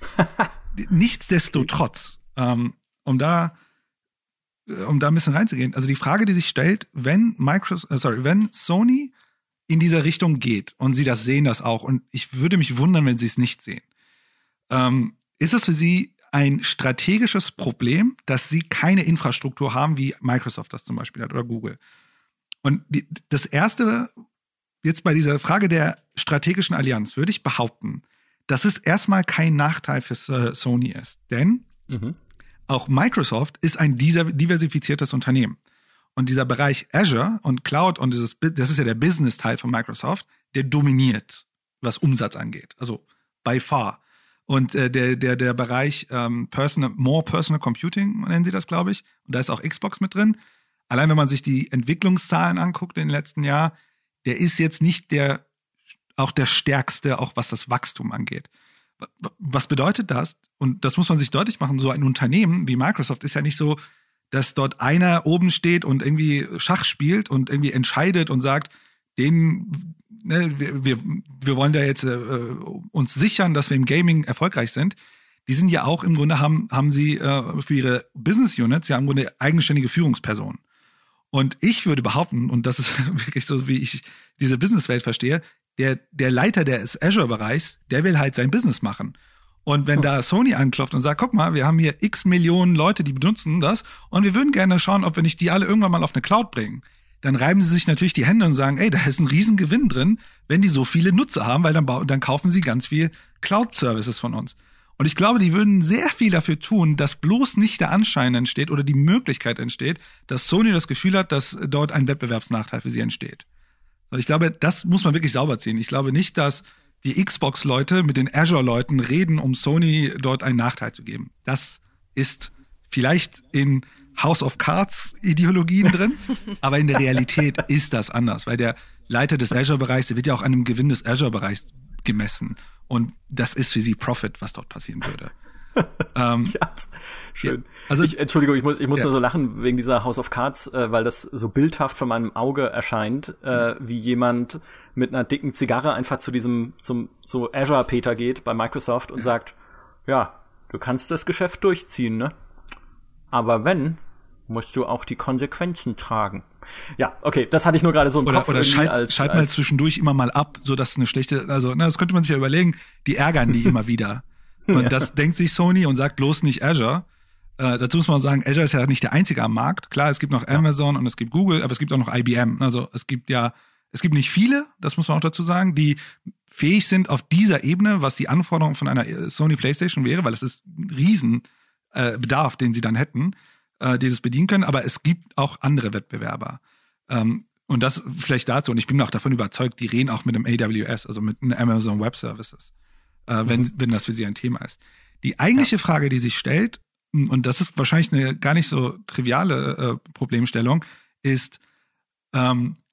Nichtsdestotrotz, ähm, um da, um da ein bisschen reinzugehen, also die Frage, die sich stellt, wenn Microsoft, äh, sorry, wenn Sony in diese Richtung geht und sie das sehen, das auch, und ich würde mich wundern, wenn sie es nicht sehen, ähm, ist es für sie ein strategisches Problem, dass sie keine Infrastruktur haben, wie Microsoft das zum Beispiel hat oder Google. Und die, das Erste, jetzt bei dieser Frage der strategischen Allianz, würde ich behaupten, dass es erstmal kein Nachteil für äh, Sony ist. Denn mhm. auch Microsoft ist ein diversifiziertes Unternehmen. Und dieser Bereich Azure und Cloud und dieses, das ist ja der Business-Teil von Microsoft, der dominiert, was Umsatz angeht. Also by far. Und äh, der der der Bereich ähm, Personal, More Personal Computing nennen sie das, glaube ich. Und da ist auch Xbox mit drin. Allein wenn man sich die Entwicklungszahlen anguckt in den letzten Jahren, der ist jetzt nicht der auch der stärkste, auch was das Wachstum angeht. Was bedeutet das? Und das muss man sich deutlich machen. So ein Unternehmen wie Microsoft ist ja nicht so, dass dort einer oben steht und irgendwie Schach spielt und irgendwie entscheidet und sagt, den Ne, wir, wir, wir wollen da jetzt äh, uns sichern, dass wir im Gaming erfolgreich sind. Die sind ja auch im Grunde, haben haben sie äh, für ihre Business Units ja im Grunde eigenständige Führungspersonen. Und ich würde behaupten, und das ist wirklich so, wie ich diese Businesswelt verstehe, der der Leiter des Azure-Bereichs, der will halt sein Business machen. Und wenn da Sony anklopft und sagt, guck mal, wir haben hier x Millionen Leute, die benutzen das und wir würden gerne schauen, ob wir nicht die alle irgendwann mal auf eine Cloud bringen, dann reiben sie sich natürlich die Hände und sagen, ey, da ist ein Riesengewinn drin, wenn die so viele Nutzer haben, weil dann, dann kaufen sie ganz viel Cloud-Services von uns. Und ich glaube, die würden sehr viel dafür tun, dass bloß nicht der Anschein entsteht oder die Möglichkeit entsteht, dass Sony das Gefühl hat, dass dort ein Wettbewerbsnachteil für sie entsteht. Also ich glaube, das muss man wirklich sauber ziehen. Ich glaube nicht, dass die Xbox-Leute mit den Azure-Leuten reden, um Sony dort einen Nachteil zu geben. Das ist vielleicht in House of Cards Ideologien drin, aber in der Realität ist das anders, weil der Leiter des Azure-Bereichs, der wird ja auch an dem Gewinn des Azure-Bereichs gemessen und das ist für sie Profit, was dort passieren würde. ähm, ja, schön. Ja, also ich, Entschuldigung, ich muss, ich muss ja. nur so lachen wegen dieser House of Cards, äh, weil das so bildhaft von meinem Auge erscheint, äh, wie jemand mit einer dicken Zigarre einfach zu diesem, zum, so Azure-Peter geht bei Microsoft und ja. sagt, ja, du kannst das Geschäft durchziehen, ne? Aber wenn, musst du auch die Konsequenzen tragen. Ja, okay, das hatte ich nur gerade so im oder, Kopf. Oder schalt, als, schalt als mal zwischendurch immer mal ab, so dass eine schlechte, also na, das könnte man sich ja überlegen, die ärgern die immer wieder. Und ja. das denkt sich Sony und sagt bloß nicht Azure. Äh, dazu muss man sagen, Azure ist ja nicht der einzige am Markt. Klar, es gibt noch Amazon und es gibt Google, aber es gibt auch noch I B M. Also es gibt ja, es gibt nicht viele, das muss man auch dazu sagen, die fähig sind auf dieser Ebene, was die Anforderung von einer Sony PlayStation wäre, weil es ist ein riesen äh, Bedarf, den sie dann hätten, äh, die das bedienen können. Aber es gibt auch andere Wettbewerber. Ähm, und das vielleicht dazu. Und ich bin auch davon überzeugt, die reden auch mit einem A W S, also mit einem Amazon Web Services, äh, wenn, mhm. wenn das für sie ein Thema ist. Die eigentliche ja. Frage, die sich stellt, und das ist wahrscheinlich eine gar nicht so triviale äh, Problemstellung, ist, ähm,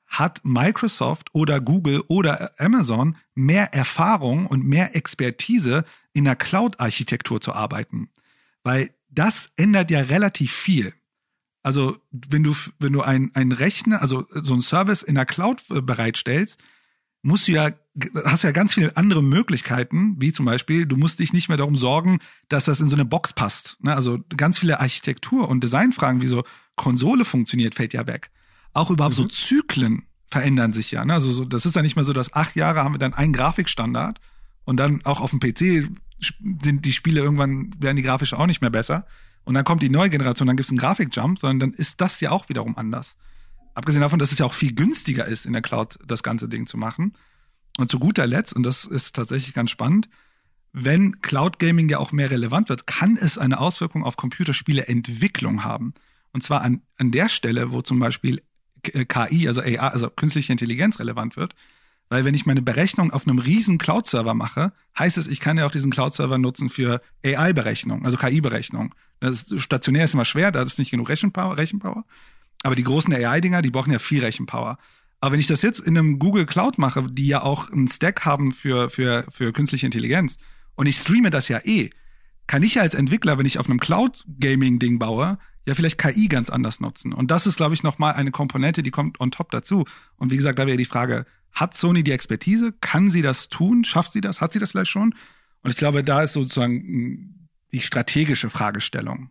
hat Microsoft oder Google oder Amazon mehr Erfahrung und mehr Expertise, in der Cloud-Architektur zu arbeiten. Weil das ändert ja relativ viel. Also wenn du, wenn du ein, ein Rechner, also so einen Service in der Cloud bereitstellst, musst du ja, hast ja ganz viele andere Möglichkeiten, wie zum Beispiel, du musst dich nicht mehr darum sorgen, dass das in so eine Box passt. Also ganz viele Architektur- und Designfragen, wie so Konsole funktioniert, fällt ja weg. Auch überhaupt mhm. so Zyklen verändern sich ja. Also so, das ist ja nicht mehr so, dass acht Jahre haben wir dann einen Grafikstandard und dann auch auf dem P C sind die Spiele irgendwann, werden die grafisch auch nicht mehr besser. Und dann kommt die neue Generation, dann gibt es einen Grafikjump, sondern dann ist das ja auch wiederum anders. Abgesehen davon, dass es ja auch viel günstiger ist, in der Cloud das ganze Ding zu machen. Und zu guter Letzt, und das ist tatsächlich ganz spannend, wenn Cloud Gaming ja auch mehr relevant wird, kann es eine Auswirkung auf Computerspieleentwicklung haben. Und zwar an, an der Stelle, wo zum Beispiel K I, also A I, also künstliche Intelligenz relevant wird. Weil wenn ich meine Berechnung auf einem riesen Cloud-Server mache, heißt es, ich kann ja auch diesen Cloud-Server nutzen für A I-Berechnung, also K I-Berechnung. Das ist, stationär ist immer schwer, da ist nicht genug Rechenpower, Rechenpower. Aber die großen A I-Dinger, die brauchen ja viel Rechenpower. Aber wenn ich das jetzt in einem Google Cloud mache, die ja auch einen Stack haben für, für, für künstliche Intelligenz, und ich streame das ja eh, kann ich ja als Entwickler, wenn ich auf einem Cloud-Gaming-Ding baue, ja vielleicht K I ganz anders nutzen. Und das ist, glaube ich, nochmal eine Komponente, die kommt on top dazu. Und wie gesagt, da wäre die Frage, hat Sony die Expertise? Kann sie das tun? Schafft sie das? Hat sie das vielleicht schon? Und ich glaube, da ist sozusagen die strategische Fragestellung.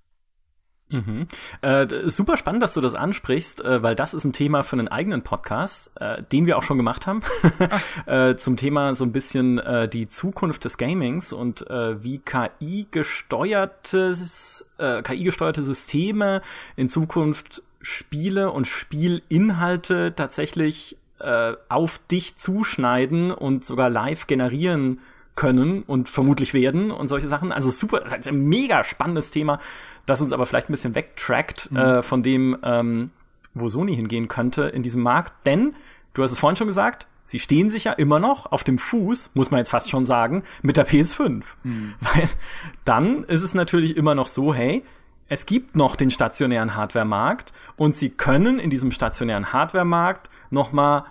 Mhm. Äh, super spannend, dass du das ansprichst, äh, weil das ist ein Thema für einen eigenen Podcast, äh, den wir auch schon gemacht haben, äh, zum Thema so ein bisschen äh, die Zukunft des Gamings und äh, wie K I-gesteuertes, äh, K I-gesteuerte Systeme in Zukunft Spiele und Spielinhalte tatsächlich äh, auf dich zuschneiden und sogar live generieren können und vermutlich werden und solche Sachen. Also super, das ist ein mega spannendes Thema, das uns aber vielleicht ein bisschen wegtrackt mhm. äh, von dem, ähm, wo Sony hingehen könnte in diesem Markt. Denn, du hast es vorhin schon gesagt, sie stehen sich ja immer noch auf dem Fuß, muss man jetzt fast schon sagen, mit der P S fünf. Mhm. Weil dann ist es natürlich immer noch so, hey, es gibt noch den stationären Hardware-Markt und sie können in diesem stationären Hardware-Markt noch mal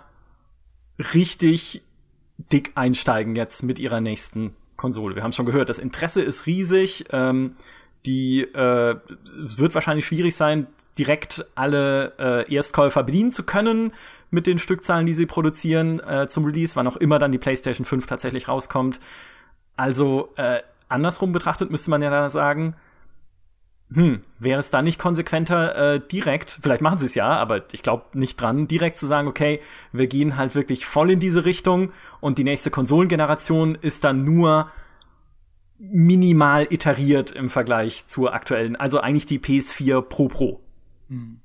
richtig dick einsteigen jetzt mit ihrer nächsten Konsole. Wir haben schon gehört, das Interesse ist riesig. Ähm, die äh, es wird wahrscheinlich schwierig sein, direkt alle äh, Erstkäufer bedienen zu können mit den Stückzahlen, die sie produzieren äh, zum Release, wann auch immer dann die PlayStation fünf tatsächlich rauskommt. Also äh, andersrum betrachtet müsste man ja da sagen, hm, wäre es da nicht konsequenter, äh, direkt, vielleicht machen sie es ja, aber ich glaube nicht dran, direkt zu sagen, okay, wir gehen halt wirklich voll in diese Richtung und die nächste Konsolengeneration ist dann nur minimal iteriert im Vergleich zur aktuellen, also eigentlich die P S vier Pro Pro. Hm.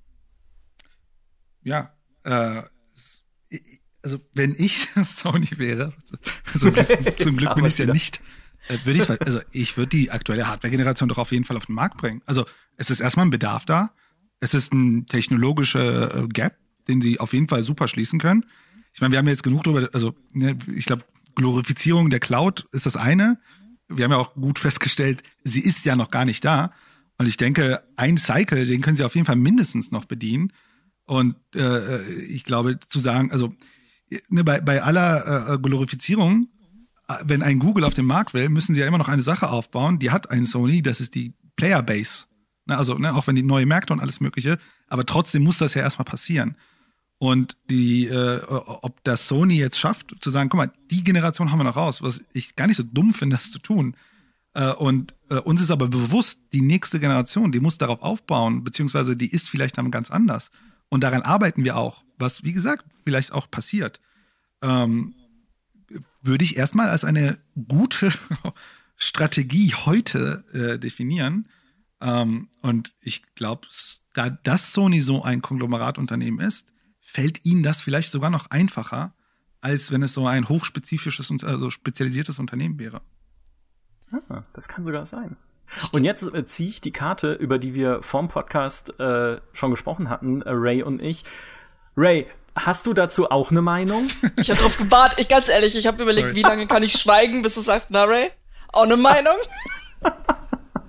Ja, äh, also wenn ich Sony wäre, zum Glück, zum Glück bin ich ja nicht, würde ich, also ich würde die aktuelle Hardware-Generation doch auf jeden Fall auf den Markt bringen. Also es ist erstmal ein Bedarf da. Es ist ein technologischer Gap, den sie auf jeden Fall super schließen können. Ich meine, wir haben jetzt genug drüber, also ne, ich glaube, Glorifizierung der Cloud ist das eine. Wir haben ja auch gut festgestellt, sie ist ja noch gar nicht da. Und ich denke, ein Cycle, den können sie auf jeden Fall mindestens noch bedienen. Und äh, ich glaube, zu sagen, also ne, bei, bei aller äh, Glorifizierung, wenn ein Google auf den Markt will, müssen sie ja immer noch eine Sache aufbauen, die hat ein Sony, das ist die Playerbase. Also, ne, auch wenn die neue Märkte und alles Mögliche, aber trotzdem muss das ja erstmal passieren. Und die, äh, ob das Sony jetzt schafft, zu sagen, guck mal, die Generation haben wir noch raus, was ich gar nicht so dumm finde, das zu tun. Äh, und äh, uns ist aber bewusst, die nächste Generation, die muss darauf aufbauen, beziehungsweise die ist vielleicht dann ganz anders. Und daran arbeiten wir auch, was, wie gesagt, vielleicht auch passiert. Ähm, würde ich erstmal als eine gute Strategie heute äh, definieren. Ähm, und ich glaube, da das Sony so ein Konglomeratunternehmen ist, fällt ihnen das vielleicht sogar noch einfacher, als wenn es so ein hochspezifisches, also spezialisiertes Unternehmen wäre. Ah, das kann sogar sein. Und jetzt äh, ziehe ich die Karte, über die wir vorm Podcast äh, schon gesprochen hatten, äh, Ray und ich. Ray, hast du dazu auch eine Meinung? Ich habe drauf gewartet. Ich ganz ehrlich, ich habe überlegt, Sorry. Wie lange kann ich schweigen, bis du sagst, na Ray, auch eine Meinung?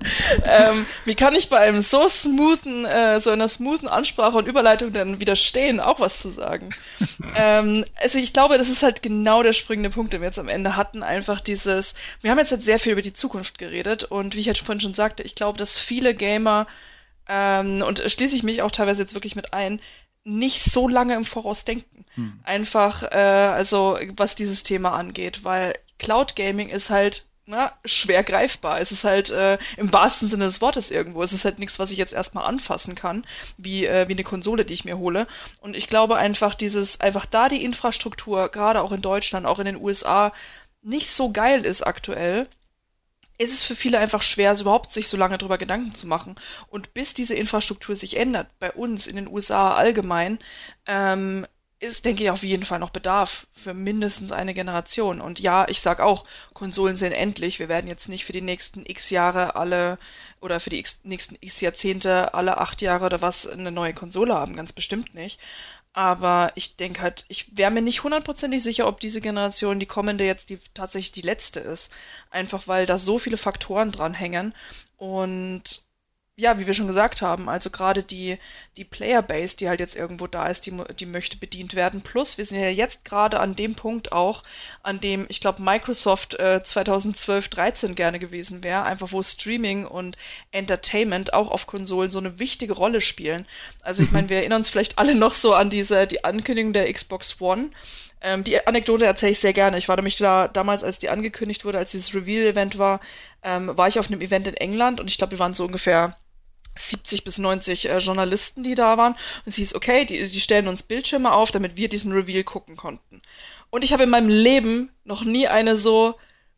ähm, wie kann ich bei einem so smoothen, äh, so einer smoothen Ansprache und Überleitung dann widerstehen, auch was zu sagen? ähm, also ich glaube, das ist halt genau der springende Punkt, den wir jetzt am Ende hatten. Einfach dieses, wir haben jetzt halt sehr viel über die Zukunft geredet und wie ich halt vorhin schon sagte, ich glaube, dass viele Gamer, ähm, und schließe ich mich auch teilweise jetzt wirklich mit ein, nicht so lange im Voraus denken. Hm. Einfach, äh, also was dieses Thema angeht, weil Cloud Gaming ist halt na, schwer greifbar. Es ist halt äh, im wahrsten Sinne des Wortes irgendwo. Es ist halt nichts, was ich jetzt erstmal anfassen kann, wie äh, wie eine Konsole, die ich mir hole. Und ich glaube einfach, dieses, einfach da die Infrastruktur, gerade auch in Deutschland, auch in den U S A, nicht so geil ist aktuell, ist es für viele einfach schwer, also überhaupt sich so lange drüber Gedanken zu machen. Und bis diese Infrastruktur sich ändert, bei uns in den U S A allgemein, ähm, ist, denke ich, auf jeden Fall noch Bedarf für mindestens eine Generation. Und ja, ich sag auch, Konsolen sind endlich. Wir werden jetzt nicht für die nächsten x Jahre alle oder für die x, nächsten x Jahrzehnte alle acht Jahre oder was eine neue Konsole haben. Ganz bestimmt nicht. Aber ich denke halt, ich wäre mir nicht hundertprozentig sicher, ob diese Generation, die kommende, jetzt die tatsächlich die letzte ist. Einfach weil da so viele Faktoren dran hängen. Und ja, wie wir schon gesagt haben, also gerade die die Playerbase, die halt jetzt irgendwo da ist, die die möchte bedient werden. Plus, wir sind ja jetzt gerade an dem Punkt auch, an dem, ich glaube, Microsoft äh, zweitausendzwölf, dreizehn gerne gewesen wäre, einfach wo Streaming und Entertainment auch auf Konsolen so eine wichtige Rolle spielen. Also ich meine, wir erinnern uns vielleicht alle noch so an diese die Ankündigung der Xbox One. Ähm, die Anekdote erzähle ich sehr gerne. Ich war nämlich da damals, als die angekündigt wurde, als dieses Reveal-Event war, ähm, war ich auf einem Event in England und ich glaube, wir waren so ungefähr siebzig bis neunzig äh, Journalisten, die da waren. Und es hieß, okay, die, die stellen uns Bildschirme auf, damit wir diesen Reveal gucken konnten. Und ich habe in meinem Leben noch nie eine so,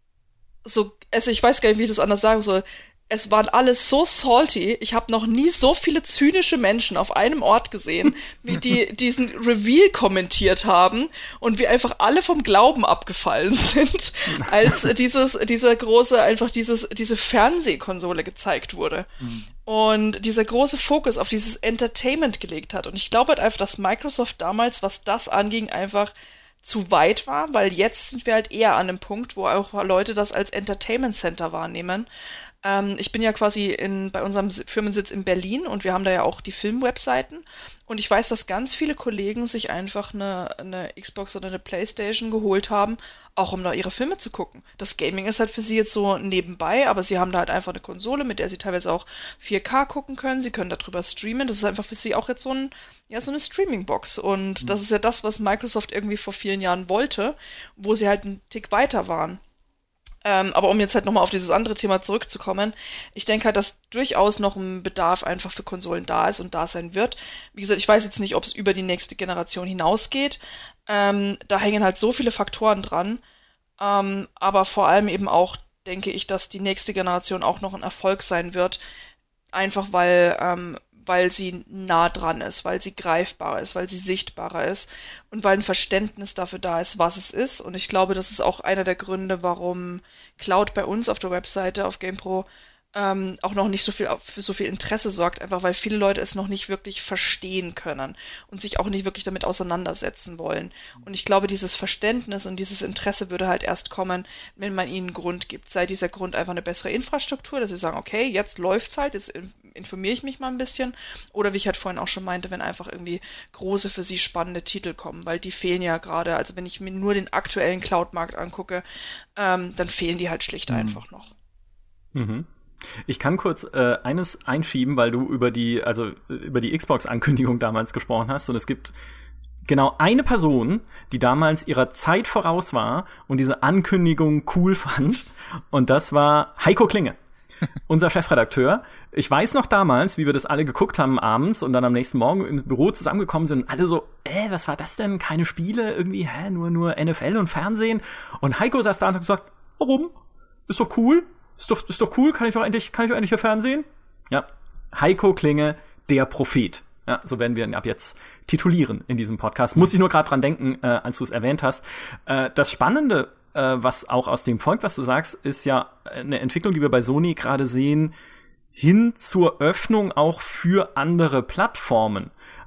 so, also ich weiß gar nicht, wie ich das anders sagen soll. Es waren alles so salty. Ich habe noch nie so viele zynische Menschen auf einem Ort gesehen, wie die diesen Reveal kommentiert haben und wie einfach alle vom Glauben abgefallen sind, als dieses, dieser große, einfach dieses, diese Fernsehkonsole gezeigt wurde. Mhm. Und dieser große Fokus auf dieses Entertainment gelegt hat. Und ich glaube halt einfach, dass Microsoft damals, was das anging, einfach zu weit war, weil jetzt sind wir halt eher an einem Punkt, wo auch Leute das als Entertainment Center wahrnehmen. Ähm, ich bin ja quasi in, bei unserem Firmensitz in Berlin und wir haben da ja auch die Filmwebseiten. Und ich weiß, dass ganz viele Kollegen sich einfach eine, eine Xbox oder eine Playstation geholt haben, auch um da ihre Filme zu gucken. Das Gaming ist halt für sie jetzt so nebenbei, aber sie haben da halt einfach eine Konsole, mit der sie teilweise auch vier K gucken können. Sie können darüber streamen. Das ist einfach für sie auch jetzt so, ein, ja, so eine Streaming-Box. Und mhm. das ist ja das, was Microsoft irgendwie vor vielen Jahren wollte, wo sie halt einen Tick weiter waren. Ähm, aber um jetzt halt nochmal auf dieses andere Thema zurückzukommen, ich denke halt, dass durchaus noch ein Bedarf einfach für Konsolen da ist und da sein wird. Wie gesagt, ich weiß jetzt nicht, ob es über die nächste Generation hinausgeht. Ähm, da hängen halt so viele Faktoren dran. Ähm, aber vor allem eben auch denke ich, dass die nächste Generation auch noch ein Erfolg sein wird. Einfach weil, ähm, weil sie nah dran ist, weil sie greifbarer ist, weil sie sichtbarer ist und weil ein Verständnis dafür da ist, was es ist. Und ich glaube, das ist auch einer der Gründe, warum Cloud bei uns auf der Webseite, auf GamePro, ähm, auch noch nicht so viel für so viel Interesse sorgt, einfach weil viele Leute es noch nicht wirklich verstehen können und sich auch nicht wirklich damit auseinandersetzen wollen. Und ich glaube, dieses Verständnis und dieses Interesse würde halt erst kommen, wenn man ihnen einen Grund gibt. Sei dieser Grund einfach eine bessere Infrastruktur, dass sie sagen, okay, jetzt läuft's halt, jetzt informiere ich mich mal ein bisschen. Oder wie ich halt vorhin auch schon meinte, wenn einfach irgendwie große, für sie spannende Titel kommen, weil die fehlen ja gerade. Also wenn ich mir nur den aktuellen Cloud-Markt angucke, ähm, dann fehlen die halt schlicht mhm. einfach noch. Mhm. Ich kann kurz äh, eines einschieben, weil du über die, also über die Xbox-Ankündigung damals gesprochen hast. Und es gibt genau eine Person, die damals ihrer Zeit voraus war und diese Ankündigung cool fand. Und das war Heiko Klinge, unser Chefredakteur. Ich weiß noch damals, wie wir das alle geguckt haben abends und dann am nächsten Morgen im Büro zusammengekommen sind und alle so, äh, was war das denn? Keine Spiele? Irgendwie, hä? Nur, nur N F L und Fernsehen? Und Heiko saß da und hat gesagt, warum? Ist doch cool. Ist doch, ist doch cool, kann ich doch endlich, kann ich doch endlich hier Fernsehen? Ja. Heiko Klinge, der Prophet. Ja, so werden wir ihn ab jetzt titulieren in diesem Podcast. Muss ich nur gerade dran denken, äh, als du es erwähnt hast. Äh, das Spannende, äh, was auch aus dem folgt, was du sagst, ist ja eine Entwicklung, die wir bei Sony gerade sehen, hin zur Öffnung auch für andere Plattformen.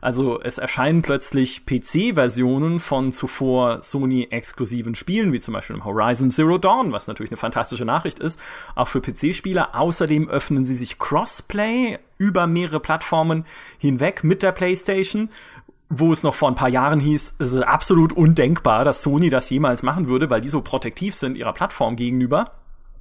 Also es erscheinen plötzlich P C-Versionen von zuvor Sony-exklusiven Spielen, wie zum Beispiel Horizon Zero Dawn, was natürlich eine fantastische Nachricht ist, auch für P C-Spieler. Außerdem öffnen sie sich Crossplay über mehrere Plattformen hinweg mit der PlayStation, wo es noch vor ein paar Jahren hieß, es ist absolut undenkbar, dass Sony das jemals machen würde, weil die so protektiv sind ihrer Plattform gegenüber.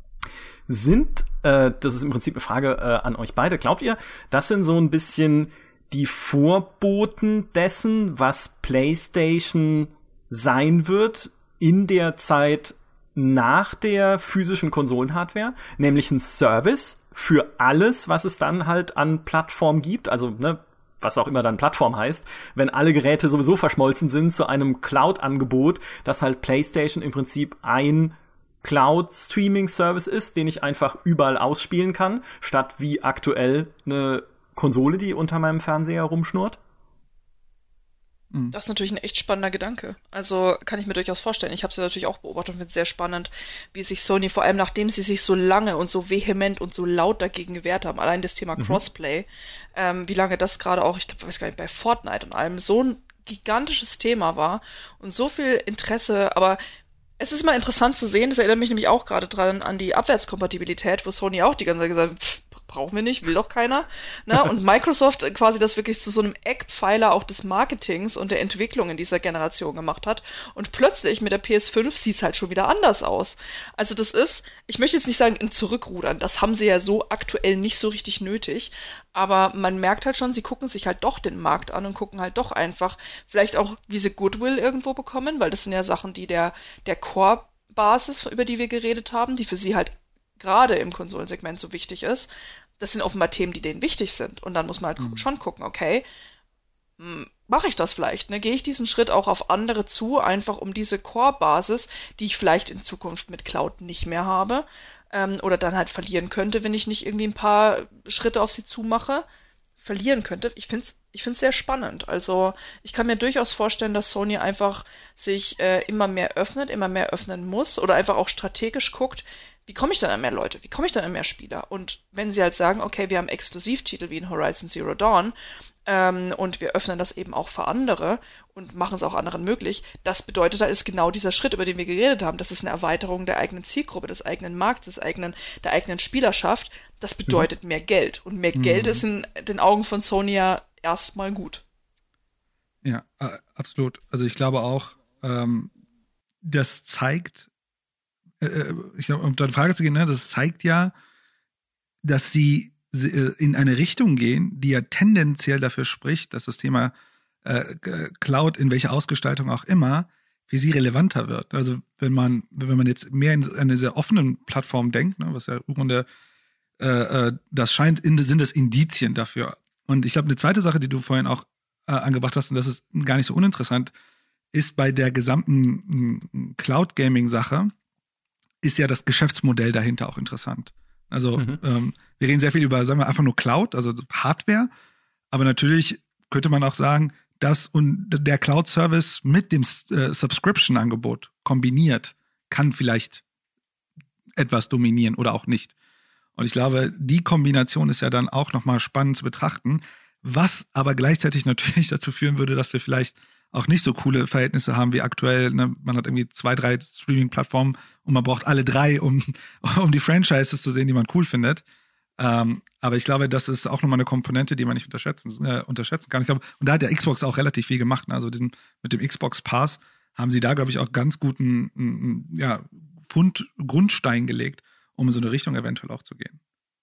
Sind, äh, das ist im Prinzip eine Frage äh, an euch beide, glaubt ihr, das sind so ein bisschen die Vorboten dessen, was PlayStation sein wird in der Zeit nach der physischen Konsolenhardware, nämlich ein Service für alles, was es dann halt an Plattform gibt, also ne, was auch immer dann Plattform heißt, wenn alle Geräte sowieso verschmolzen sind zu einem Cloud-Angebot, dass halt PlayStation im Prinzip ein Cloud-Streaming-Service ist, den ich einfach überall ausspielen kann, statt wie aktuell eine Konsole, die unter meinem Fernseher rumschnurrt? Das ist natürlich ein echt spannender Gedanke. Also kann ich mir durchaus vorstellen. Ich habe es ja natürlich auch beobachtet und finde es sehr spannend, wie sich Sony, vor allem nachdem sie sich so lange und so vehement und so laut dagegen gewehrt haben, allein das Thema mhm. Crossplay, ähm, wie lange das gerade auch, ich glaube, weiß gar nicht, bei Fortnite und allem so ein gigantisches Thema war und so viel Interesse, aber es ist immer interessant zu sehen, das erinnert mich nämlich auch gerade dran an die Abwärtskompatibilität, wo Sony auch die ganze Zeit gesagt hat, pff, brauchen wir nicht, will doch keiner. Ne? Und Microsoft quasi das wirklich zu so einem Eckpfeiler auch des Marketings und der Entwicklung in dieser Generation gemacht hat. Und plötzlich mit der P S fünf sieht es halt schon wieder anders aus. Also das ist, ich möchte jetzt nicht sagen in Zurückrudern, das haben sie ja so aktuell nicht so richtig nötig. Aber man merkt halt schon, sie gucken sich halt doch den Markt an und gucken halt doch einfach, vielleicht auch, wie sie Goodwill irgendwo bekommen, weil das sind ja Sachen, die der, der Core-Basis, über die wir geredet haben, die für sie halt gerade im Konsolensegment so wichtig ist, das sind offenbar Themen, die denen wichtig sind. Und dann muss man halt mhm. schon gucken, okay, mache ich das vielleicht? Ne? Gehe ich diesen Schritt auch auf andere zu, einfach um diese Core-Basis, die ich vielleicht in Zukunft mit Cloud nicht mehr habe, ähm, oder dann halt verlieren könnte, wenn ich nicht irgendwie ein paar Schritte auf sie zumache, verlieren könnte. Ich finde es ich find's sehr spannend. Also ich kann mir durchaus vorstellen, dass Sony einfach sich äh, immer mehr öffnet, immer mehr öffnen muss oder einfach auch strategisch guckt, wie komme ich dann an mehr Leute? Wie komme ich dann an mehr Spieler? Und wenn sie halt sagen, okay, wir haben Exklusivtitel wie in Horizon Zero Dawn ähm, und wir öffnen das eben auch für andere und machen es auch anderen möglich, das bedeutet, da ist genau dieser Schritt, über den wir geredet haben. Das ist eine Erweiterung der eigenen Zielgruppe, des eigenen Markts, des eigenen, der eigenen Spielerschaft. Das bedeutet mhm. mehr Geld. Und mehr mhm. Geld ist in den Augen von Sony ja erstmal gut. Ja, äh, absolut. Also ich glaube auch, ähm, das zeigt, ich glaube, um deine Frage zu gehen, ne, das zeigt ja, dass sie in eine Richtung gehen, die ja tendenziell dafür spricht, dass das Thema äh, Cloud in welcher Ausgestaltung auch immer für sie relevanter wird. Also wenn man, wenn man jetzt mehr in eine sehr offenen Plattform denkt, ne, was ja im Grunde äh, das scheint, in, sind das Indizien dafür. Und ich glaube, eine zweite Sache, die du vorhin auch äh, angebracht hast, und das ist gar nicht so uninteressant, ist bei der gesamten Cloud-Gaming-Sache, ist ja das Geschäftsmodell dahinter auch interessant. Also mhm. ähm, wir reden sehr viel über, sagen wir, einfach nur Cloud, also Hardware, aber natürlich könnte man auch sagen, dass und der Cloud-Service mit dem äh, Subscription-Angebot kombiniert kann vielleicht etwas dominieren oder auch nicht. Und ich glaube, die Kombination ist ja dann auch nochmal spannend zu betrachten, was aber gleichzeitig natürlich dazu führen würde, dass wir vielleicht auch nicht so coole Verhältnisse haben wie aktuell. Ne? Man hat irgendwie zwei, drei Streaming-Plattformen und man braucht alle drei, um, um die Franchises zu sehen, die man cool findet. Ähm, aber ich glaube, das ist auch nochmal eine Komponente, die man nicht unterschätzen, äh, unterschätzen kann. Ich glaube, und da hat der Xbox auch relativ viel gemacht. Ne? Also diesen, mit dem Xbox Pass haben sie da, glaube ich, auch ganz guten m, ja, Fund, Grundstein gelegt, um in so eine Richtung eventuell auch zu gehen.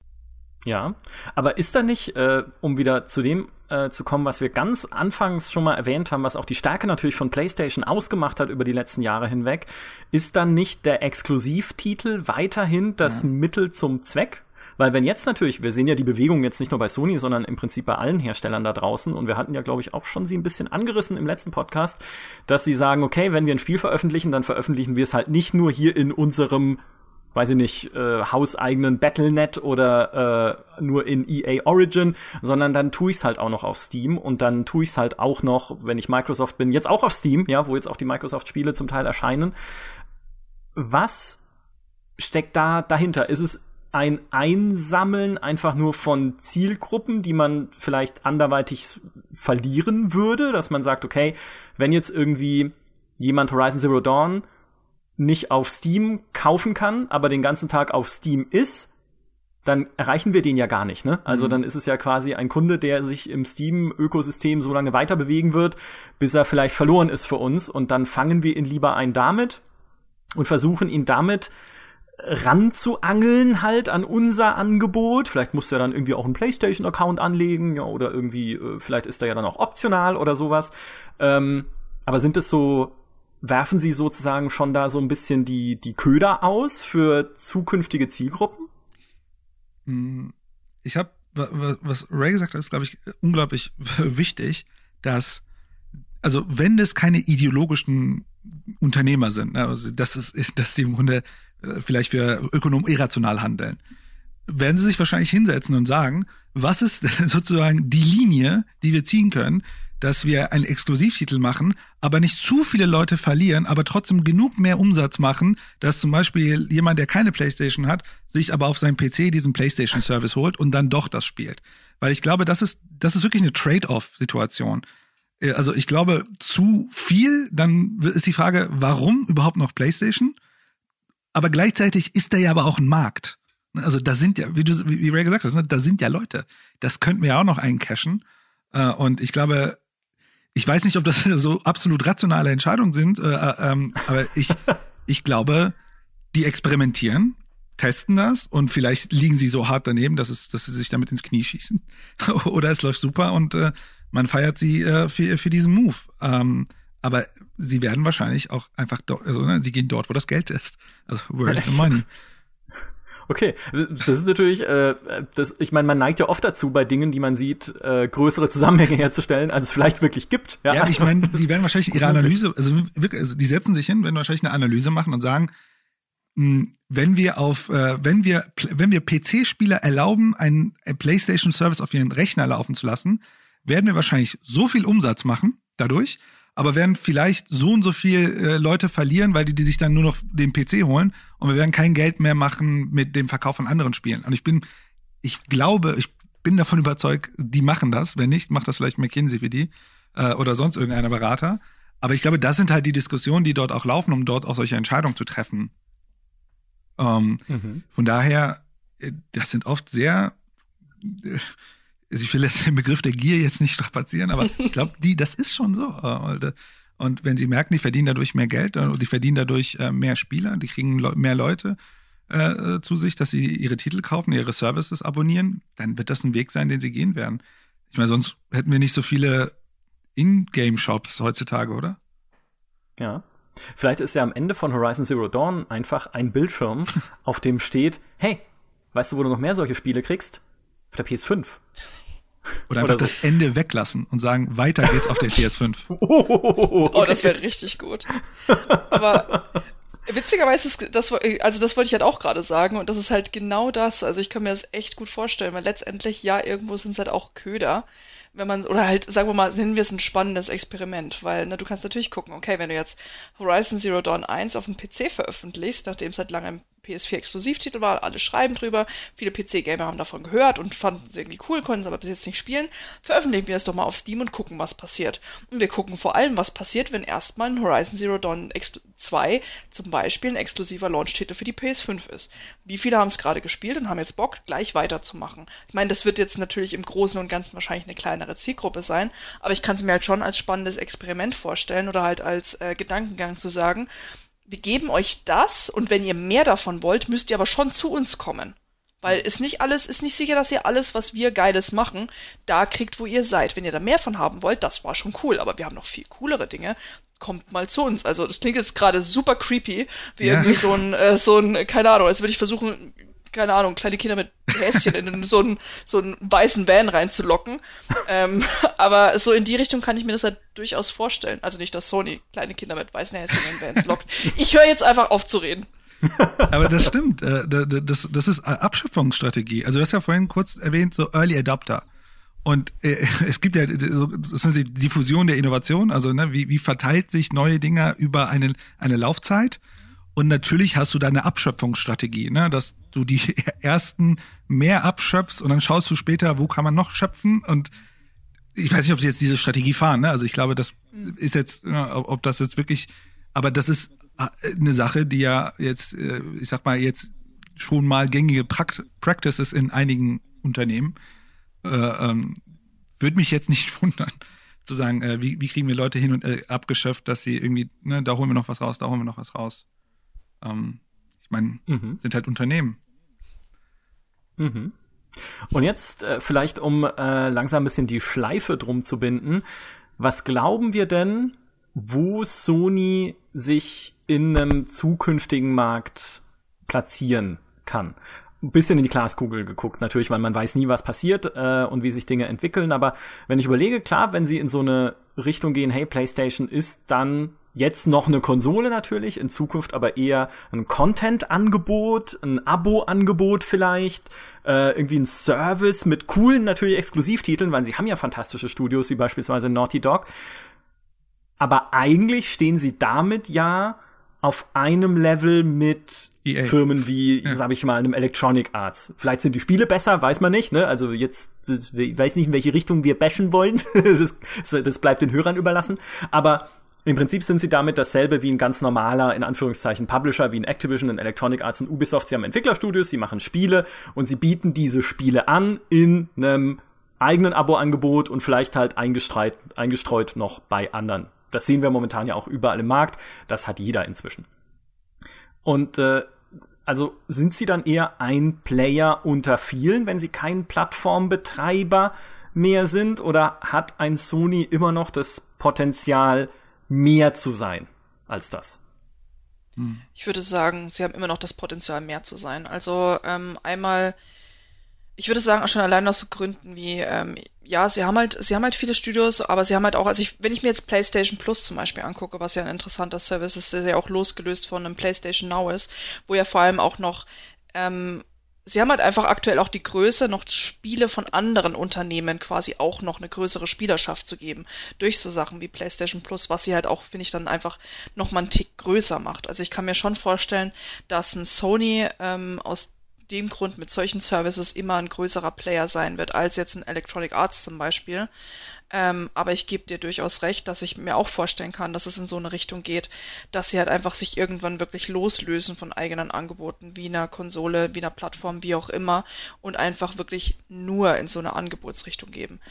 Ja, aber ist da nicht, äh, um wieder zu dem äh, zu kommen, was wir ganz anfangs schon mal erwähnt haben, was auch die Stärke natürlich von PlayStation ausgemacht hat über die letzten Jahre hinweg, ist dann nicht der Exklusivtitel weiterhin das ja. Mittel zum Zweck? Weil wenn jetzt natürlich, wir sehen ja die Bewegung jetzt nicht nur bei Sony, sondern im Prinzip bei allen Herstellern da draußen, und wir hatten ja, glaube ich, auch schon sie ein bisschen angerissen im letzten Podcast, dass sie sagen, okay, wenn wir ein Spiel veröffentlichen, dann veröffentlichen wir es halt nicht nur hier in unserem, weiß ich nicht, äh, hauseigenen Battle Punkt net oder äh, nur in E A Origin, sondern dann tue ich's halt auch noch auf Steam und dann tue ich's halt auch noch, wenn ich Microsoft bin, jetzt auch auf Steam, ja, wo jetzt auch die Microsoft-Spiele zum Teil erscheinen. Was steckt da dahinter? Ist es ein Einsammeln einfach nur von Zielgruppen, die man vielleicht anderweitig verlieren würde, dass man sagt, okay, wenn jetzt irgendwie jemand Horizon Zero Dawn nicht auf Steam kaufen kann, aber den ganzen Tag auf Steam ist, dann erreichen wir den ja gar nicht, ne? Also mhm. dann ist es ja quasi ein Kunde, der sich im Steam-Ökosystem so lange weiter bewegen wird, bis er vielleicht verloren ist für uns. Und dann fangen wir ihn lieber ein damit und versuchen ihn damit ranzuangeln halt an unser Angebot. Vielleicht muss er dann irgendwie auch einen PlayStation-Account anlegen, ja, oder irgendwie, äh, vielleicht ist er ja dann auch optional oder sowas. Ähm, aber sind es so, werfen Sie sozusagen schon da so ein bisschen die, die Köder aus für zukünftige Zielgruppen? Ich habe, was Ray gesagt hat, ist, glaube ich, unglaublich wichtig, dass, also wenn das keine ideologischen Unternehmer sind, also das ist, dass sie im Grunde vielleicht für Ökonomen irrational handeln, werden sie sich wahrscheinlich hinsetzen und sagen, was ist sozusagen die Linie, die wir ziehen können, dass wir einen Exklusivtitel machen, aber nicht zu viele Leute verlieren, aber trotzdem genug mehr Umsatz machen, dass zum Beispiel jemand, der keine PlayStation hat, sich aber auf seinem P C diesen PlayStation-Service holt und dann doch das spielt. Weil ich glaube, das ist, das ist wirklich eine Trade-off-Situation. Also ich glaube, zu viel, dann ist die Frage, warum überhaupt noch PlayStation? Aber gleichzeitig ist da ja aber auch ein Markt. Also da sind ja, wie du, wie Ray gesagt hast, da sind ja Leute. Das könnten wir ja auch noch eincashen. Und ich glaube, ich weiß nicht, ob das so absolut rationale Entscheidungen sind, äh, ähm, aber ich, ich glaube, die experimentieren, testen das und vielleicht liegen sie so hart daneben, dass es, dass sie sich damit ins Knie schießen. Oder es läuft super und äh, man feiert sie äh, für, für diesen Move. Ähm, aber sie werden wahrscheinlich auch einfach, do- also ne, sie gehen dort, wo das Geld ist. Also where's the money? Okay, das ist natürlich, äh, das, ich meine, man neigt ja oft dazu, bei Dingen, die man sieht, äh, größere Zusammenhänge herzustellen, als es vielleicht wirklich gibt. Ja, ja, ich meine, die werden wahrscheinlich ihre Analyse, also wirklich, also die setzen sich hin, werden wahrscheinlich eine Analyse machen und sagen, mh, wenn wir auf, äh, wenn wir, wenn wir P C-Spieler erlauben, einen PlayStation-Service auf ihren Rechner laufen zu lassen, werden wir wahrscheinlich so viel Umsatz machen dadurch, aber werden vielleicht so und so viel äh, Leute verlieren, weil die, die sich dann nur noch den P C holen und wir werden kein Geld mehr machen mit dem Verkauf von anderen Spielen. Und ich bin, ich glaube, ich bin davon überzeugt, die machen das. Wenn nicht, macht das vielleicht McKinsey für die äh, oder sonst irgendeiner Berater. Aber ich glaube, das sind halt die Diskussionen, die dort auch laufen, um dort auch solche Entscheidungen zu treffen. Ähm, mhm. Von daher, das sind oft sehr äh, Also ich will jetzt den Begriff der Gier jetzt nicht strapazieren, aber ich glaube, die, das ist schon so. Und wenn sie merken, die verdienen dadurch mehr Geld und die verdienen dadurch mehr Spieler, die kriegen mehr Leute äh, zu sich, dass sie ihre Titel kaufen, ihre Services abonnieren, dann wird das ein Weg sein, den sie gehen werden. Ich meine, sonst hätten wir nicht so viele In-Game-Shops heutzutage, oder? Ja. Vielleicht ist ja am Ende von Horizon Zero Dawn einfach ein Bildschirm, auf dem steht, hey, weißt du, wo du noch mehr solche Spiele kriegst? Auf der P S fünf. Oder einfach Oder so. Das Ende weglassen und sagen, weiter geht's auf der P S fünf. Oh, okay. Oh, das wäre richtig gut. Aber witzigerweise ist das, also das wollte ich halt auch gerade sagen und das ist halt genau das. Also ich kann mir das echt gut vorstellen, weil letztendlich, ja, irgendwo sind es halt auch Köder. Wenn man, oder halt, sagen wir mal, nennen wir es ein spannendes Experiment, weil, ne, du kannst natürlich gucken, okay, wenn du jetzt Horizon Zero Dawn eins auf dem P C veröffentlichst, nachdem es halt lange im P S vier Exklusivtitel war, alle schreiben drüber, viele P C-Gamer haben davon gehört und fanden es irgendwie cool, konnten es aber bis jetzt nicht spielen, veröffentlichen wir es doch mal auf Steam und gucken, was passiert. Und wir gucken vor allem, was passiert, wenn erstmal ein Horizon Zero Dawn zwei zum Beispiel ein exklusiver Launch-Titel für die P S fünf ist. Wie viele haben es gerade gespielt und haben jetzt Bock, gleich weiterzumachen? Ich meine, das wird jetzt natürlich im Großen und Ganzen wahrscheinlich eine kleinere Zielgruppe sein, aber ich kann es mir halt schon als spannendes Experiment vorstellen oder halt als äh, Gedankengang zu sagen, wir geben euch das und wenn ihr mehr davon wollt, müsst ihr aber schon zu uns kommen. Weil ist nicht alles, ist nicht sicher, dass ihr alles, was wir Geiles machen, da kriegt, wo ihr seid. Wenn ihr da mehr von haben wollt, das war schon cool, aber wir haben noch viel coolere Dinge. Kommt mal zu uns. Also das klingt jetzt gerade super creepy, wie ja. irgendwie so ein, äh, so ein, keine Ahnung, als würde ich versuchen, keine Ahnung, kleine Kinder mit Häschen in so einen, so einen weißen Van reinzulocken. ähm, aber so in die Richtung kann ich mir das halt durchaus vorstellen. Also nicht, dass Sony kleine Kinder mit weißen Häschen in Vans lockt. Ich höre jetzt einfach auf zu reden. Aber das stimmt. Das, das ist Abschöpfungsstrategie. Also du hast ja vorhin kurz erwähnt, so Early Adapter. Und äh, es gibt ja so, das ist die Diffusion der Innovation. Also ne, wie, wie verteilt sich neue Dinge über eine, eine Laufzeit? Und natürlich hast du da eine Abschöpfungsstrategie, ne, dass du die ersten mehr abschöpfst und dann schaust du später, wo kann man noch schöpfen. Und ich weiß nicht, ob sie jetzt diese Strategie fahren, ne? Also ich glaube, das ist jetzt, ob das jetzt wirklich, aber das ist eine Sache, die ja jetzt, ich sag mal, jetzt schon mal gängige Practice ist in einigen Unternehmen. Äh, ähm, würde mich jetzt nicht wundern, zu sagen, äh, wie, wie kriegen wir Leute hin und äh, abgeschöpft, dass sie irgendwie, ne, da holen wir noch was raus, da holen wir noch was raus. Ähm, ich meine, mhm. sind halt Unternehmen. Mhm. Und jetzt äh, vielleicht, um äh, langsam ein bisschen die Schleife drum zu binden, was glauben wir denn, wo Sony sich in einem zukünftigen Markt platzieren kann? Ein bisschen in die Glaskugel geguckt, natürlich, weil man weiß nie, was passiert äh, und wie sich Dinge entwickeln. Aber wenn ich überlege, klar, wenn sie in so eine Richtung gehen, hey, PlayStation ist dann jetzt noch eine Konsole natürlich, in Zukunft aber eher ein Content-Angebot, ein Abo-Angebot vielleicht, äh, irgendwie ein Service mit coolen natürlich Exklusivtiteln, weil sie haben ja fantastische Studios, wie beispielsweise Naughty Dog. Aber eigentlich stehen sie damit ja auf einem Level mit E A. Firmen wie, ja. sag ich mal, einem Electronic Arts. Vielleicht sind die Spiele besser, weiß man nicht, ne? Also jetzt, ich weiß nicht, in welche Richtung wir bashen wollen. das, das bleibt den Hörern überlassen. Aber im Prinzip sind sie damit dasselbe wie ein ganz normaler, in Anführungszeichen, Publisher, wie ein Activision, ein Electronic Arts, ein Ubisoft. Sie haben Entwicklerstudios, sie machen Spiele und sie bieten diese Spiele an in einem eigenen Abo-Angebot und vielleicht halt eingestreut, eingestreut noch bei anderen. Das sehen wir momentan ja auch überall im Markt. Das hat jeder inzwischen. Und äh, also sind sie dann eher ein Player unter vielen, wenn sie kein Plattformbetreiber mehr sind? Oder hat ein Sony immer noch das Potenzial, mehr zu sein als das? Ich würde sagen, sie haben immer noch das Potenzial, mehr zu sein. Also ähm, einmal, ich würde sagen, schon allein aus so Gründen wie, ähm, ja, sie haben halt, sie haben halt viele Studios, aber sie haben halt auch, also ich, wenn ich mir jetzt PlayStation Plus zum Beispiel angucke, was ja ein interessanter Service ist, der ja auch losgelöst von einem PlayStation Now ist, wo ja vor allem auch noch, ähm, sie haben halt einfach aktuell auch die Größe, noch Spiele von anderen Unternehmen quasi auch noch eine größere Spielerschaft zu geben. Durch so Sachen wie PlayStation Plus, was sie halt auch, finde ich, dann einfach noch mal einen Tick größer macht. Also ich kann mir schon vorstellen, dass ein Sony ähm, aus dem Grund mit solchen Services immer ein größerer Player sein wird, als jetzt ein Electronic Arts zum Beispiel. Ähm, aber ich gebe dir durchaus recht, dass ich mir auch vorstellen kann, dass es in so eine Richtung geht, dass sie halt einfach sich irgendwann wirklich loslösen von eigenen Angeboten, wie einer Konsole, wie einer Plattform, wie auch immer, und einfach wirklich nur in so eine Angebotsrichtung geben.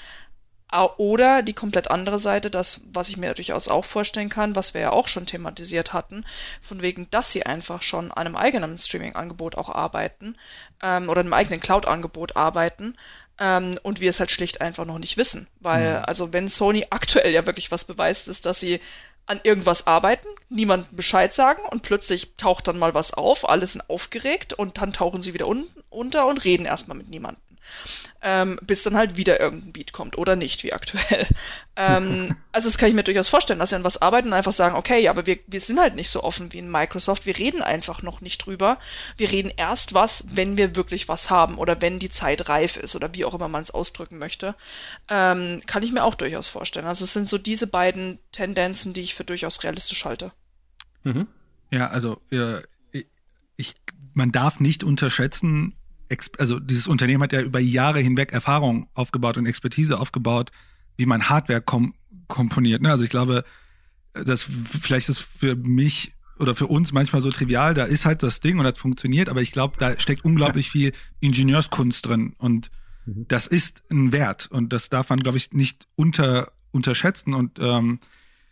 Oder die komplett andere Seite, das, was ich mir durchaus auch vorstellen kann, was wir ja auch schon thematisiert hatten, von wegen, dass sie einfach schon an einem eigenen Streaming-Angebot auch arbeiten, ähm, oder einem eigenen Cloud-Angebot arbeiten, ähm, und wir es halt schlicht einfach noch nicht wissen. Weil, mhm. also wenn Sony aktuell ja wirklich was beweist, ist, dass sie an irgendwas arbeiten, niemandem Bescheid sagen und plötzlich taucht dann mal was auf, alle sind aufgeregt und dann tauchen sie wieder un- unter und reden erstmal mit niemandem. Ähm, bis dann halt wieder irgendein Beat kommt oder nicht, wie aktuell. ähm, also das kann ich mir durchaus vorstellen, dass sie an was arbeiten und einfach sagen, okay, ja, aber wir, wir sind halt nicht so offen wie in Microsoft, wir reden einfach noch nicht drüber. Wir reden erst was, wenn wir wirklich was haben oder wenn die Zeit reif ist oder wie auch immer man es ausdrücken möchte. Ähm, kann ich mir auch durchaus vorstellen. Also es sind so diese beiden Tendenzen, die ich für durchaus realistisch halte. Mhm. Ja, also ja, ich, man darf nicht unterschätzen, also dieses Unternehmen hat ja über Jahre hinweg Erfahrung aufgebaut und Expertise aufgebaut, wie man Hardware kom- komponiert. Also ich glaube, das vielleicht ist für mich oder für uns manchmal so trivial, da ist halt das Ding und das funktioniert, aber ich glaube, da steckt unglaublich viel Ingenieurskunst drin und mhm. das ist ein Wert und das darf man, glaube ich, nicht unter, unterschätzen und ähm,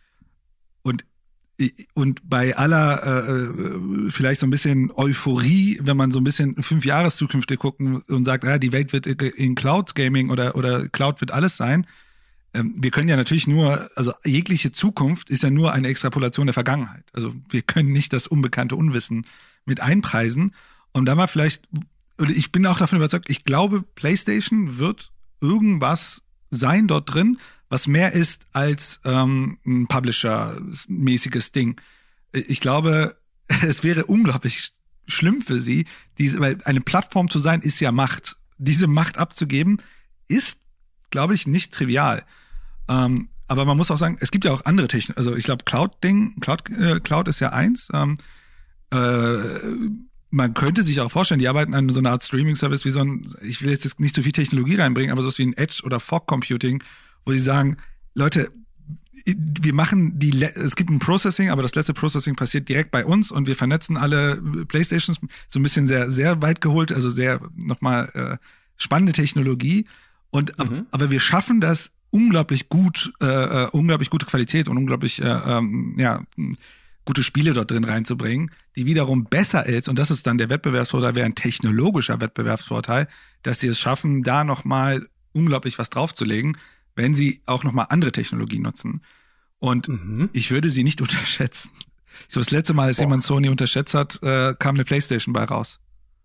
und Und bei aller äh, vielleicht so ein bisschen Euphorie, wenn man so ein bisschen fünf Jahreszukünfte guckt und sagt, ja, die Welt wird in Cloud Gaming oder oder Cloud wird alles sein. Ähm, wir können ja natürlich nur, also jegliche Zukunft ist ja nur eine Extrapolation der Vergangenheit. Also wir können nicht das unbekannte Unwissen mit einpreisen. Und da mal vielleicht, oder ich bin auch davon überzeugt, ich glaube, PlayStation wird irgendwas sein dort drin, was mehr ist als ähm, ein Publisher-mäßiges Ding. Ich glaube, es wäre unglaublich schlimm für sie, diese, weil eine Plattform zu sein, ist ja Macht. Diese Macht abzugeben, ist, glaube ich, nicht trivial. Ähm, aber man muss auch sagen, es gibt ja auch andere Techniken. Also ich glaube, Cloud-Ding, Cloud, äh, Cloud ist ja eins. Ähm, äh, man könnte sich auch vorstellen, die arbeiten an so einer Art Streaming-Service wie so ein, ich will jetzt nicht zu viel Technologie reinbringen, aber so wie ein Edge oder Fog Computing, wo sie sagen, Leute, wir machen die, es gibt ein Processing, aber das letzte Processing passiert direkt bei uns und wir vernetzen alle Playstations, so ein bisschen sehr, sehr weit geholt, also sehr nochmal äh, spannende Technologie. Und mhm. aber wir schaffen das unglaublich gut, äh, unglaublich gute Qualität und unglaublich äh, ähm, ja gute Spiele dort drin reinzubringen, die wiederum besser ist, und das ist dann der Wettbewerbsvorteil, wäre ein technologischer Wettbewerbsvorteil, dass sie es schaffen, da nochmal unglaublich was draufzulegen, wenn sie auch nochmal andere Technologien nutzen. Und mhm. ich würde sie nicht unterschätzen. So das letzte Mal, als Boah. jemand Sony unterschätzt hat, äh, kam eine PlayStation bei raus.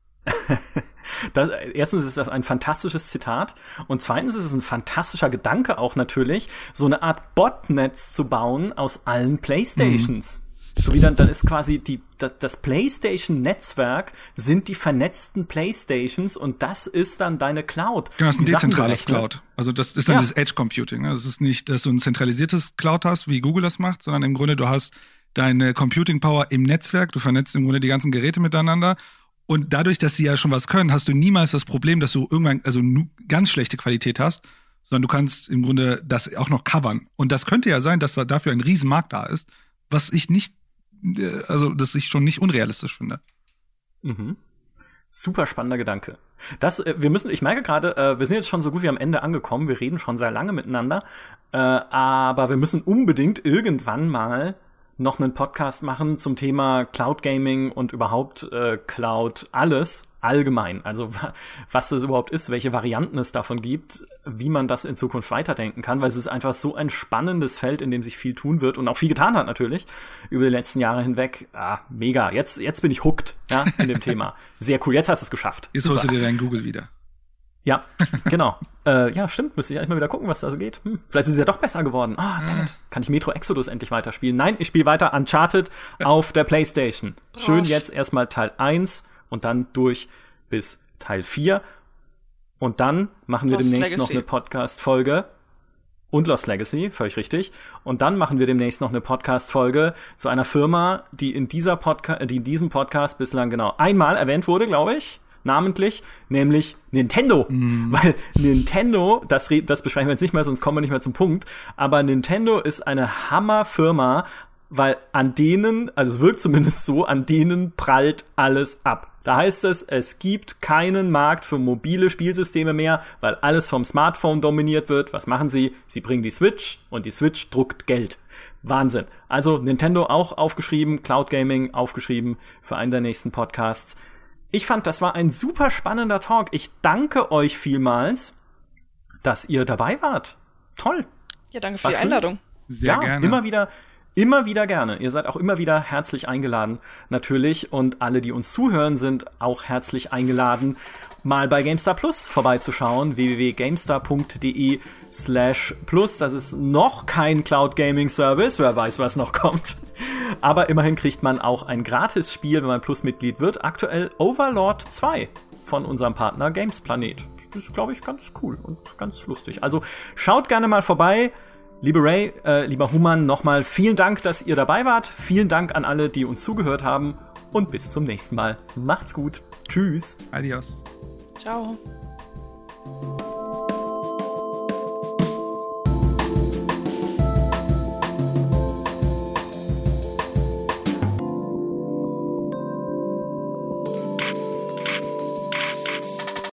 Das, erstens ist das ein fantastisches Zitat und zweitens ist es ein fantastischer Gedanke auch natürlich, so eine Art Botnetz zu bauen aus allen Playstations. Mhm. So wie dann, dann ist quasi die, das, das PlayStation-Netzwerk sind die vernetzten Playstations und das ist dann deine Cloud. Genau, das ist ein dezentrales Cloud. Also das ist dann ja. das Edge-Computing. Das ist nicht, dass du ein zentralisiertes Cloud hast, wie Google das macht, sondern im Grunde du hast deine Computing-Power im Netzwerk, du vernetzt im Grunde die ganzen Geräte miteinander und dadurch, dass sie ja schon was können, hast du niemals das Problem, dass du irgendwann also ganz schlechte Qualität hast, sondern du kannst im Grunde das auch noch covern. Und das könnte ja sein, dass da dafür ein Riesenmarkt da ist, was ich nicht also das ich schon nicht unrealistisch finde. Mhm. Super spannender Gedanke. Das, äh, wir müssen, ich merke gerade, äh, wir sind jetzt schon so gut wie am Ende angekommen, wir reden schon sehr lange miteinander, äh, aber wir müssen unbedingt irgendwann mal noch einen Podcast machen zum Thema Cloud Gaming und überhaupt äh, Cloud alles allgemein. Also was das überhaupt ist, welche Varianten es davon gibt, wie man das in Zukunft weiterdenken kann, weil es ist einfach so ein spannendes Feld, in dem sich viel tun wird und auch viel getan hat natürlich über die letzten Jahre hinweg. Ah, mega. Jetzt jetzt bin ich hooked, ja, in dem Thema. Sehr cool. Jetzt hast du es geschafft. Jetzt holst du dir dein Google wieder. Ja, genau. äh, ja, stimmt. Müsste ich eigentlich mal wieder gucken, was da so geht. Hm, vielleicht ist es ja doch besser geworden. Ah, oh, damn it. Kann ich Metro Exodus endlich weiterspielen? Nein, ich spiele weiter Uncharted auf der PlayStation. Schön jetzt erstmal Teil eins und dann durch bis Teil vier. Und dann machen wir Lost demnächst Legacy. noch eine Podcast-Folge. Und Lost Legacy, völlig richtig. Und dann machen wir demnächst noch eine Podcast-Folge zu einer Firma, die in dieser Podca- die in diesem Podcast bislang genau einmal erwähnt wurde, glaube ich. Namentlich, nämlich Nintendo. Mm. Weil Nintendo, das, das besprechen wir jetzt nicht mehr, sonst kommen wir nicht mehr zum Punkt, aber Nintendo ist eine Hammerfirma, weil an denen, also es wirkt zumindest so, an denen prallt alles ab. Da heißt es, es gibt keinen Markt für mobile Spielsysteme mehr, weil alles vom Smartphone dominiert wird. Was machen sie? Sie bringen die Switch und die Switch druckt Geld. Wahnsinn. Also Nintendo auch aufgeschrieben, Cloud Gaming aufgeschrieben für einen der nächsten Podcasts. Ich fand, das war ein super spannender Talk. Ich danke euch vielmals, dass ihr dabei wart. Toll. Ja, danke für war die schön. Einladung. Sehr ja, gerne. Immer wieder, immer wieder gerne. Ihr seid auch immer wieder herzlich eingeladen, natürlich. Und alle, die uns zuhören, sind auch herzlich eingeladen, mal bei GameStar Plus vorbeizuschauen. w w w punkt gamestar punkt d e slash plus. Das ist noch kein Cloud Gaming Service. Wer weiß, was noch kommt. Aber immerhin kriegt man auch ein Gratis-Spiel, wenn man Plus-Mitglied wird. Aktuell Overlord zwei von unserem Partner Games Planet. Das ist, glaube ich, ganz cool und ganz lustig. Also schaut gerne mal vorbei. Liebe Ray, äh, lieber Human, nochmal vielen Dank, dass ihr dabei wart. Vielen Dank an alle, die uns zugehört haben. Und bis zum nächsten Mal. Macht's gut. Tschüss. Adios. Ciao.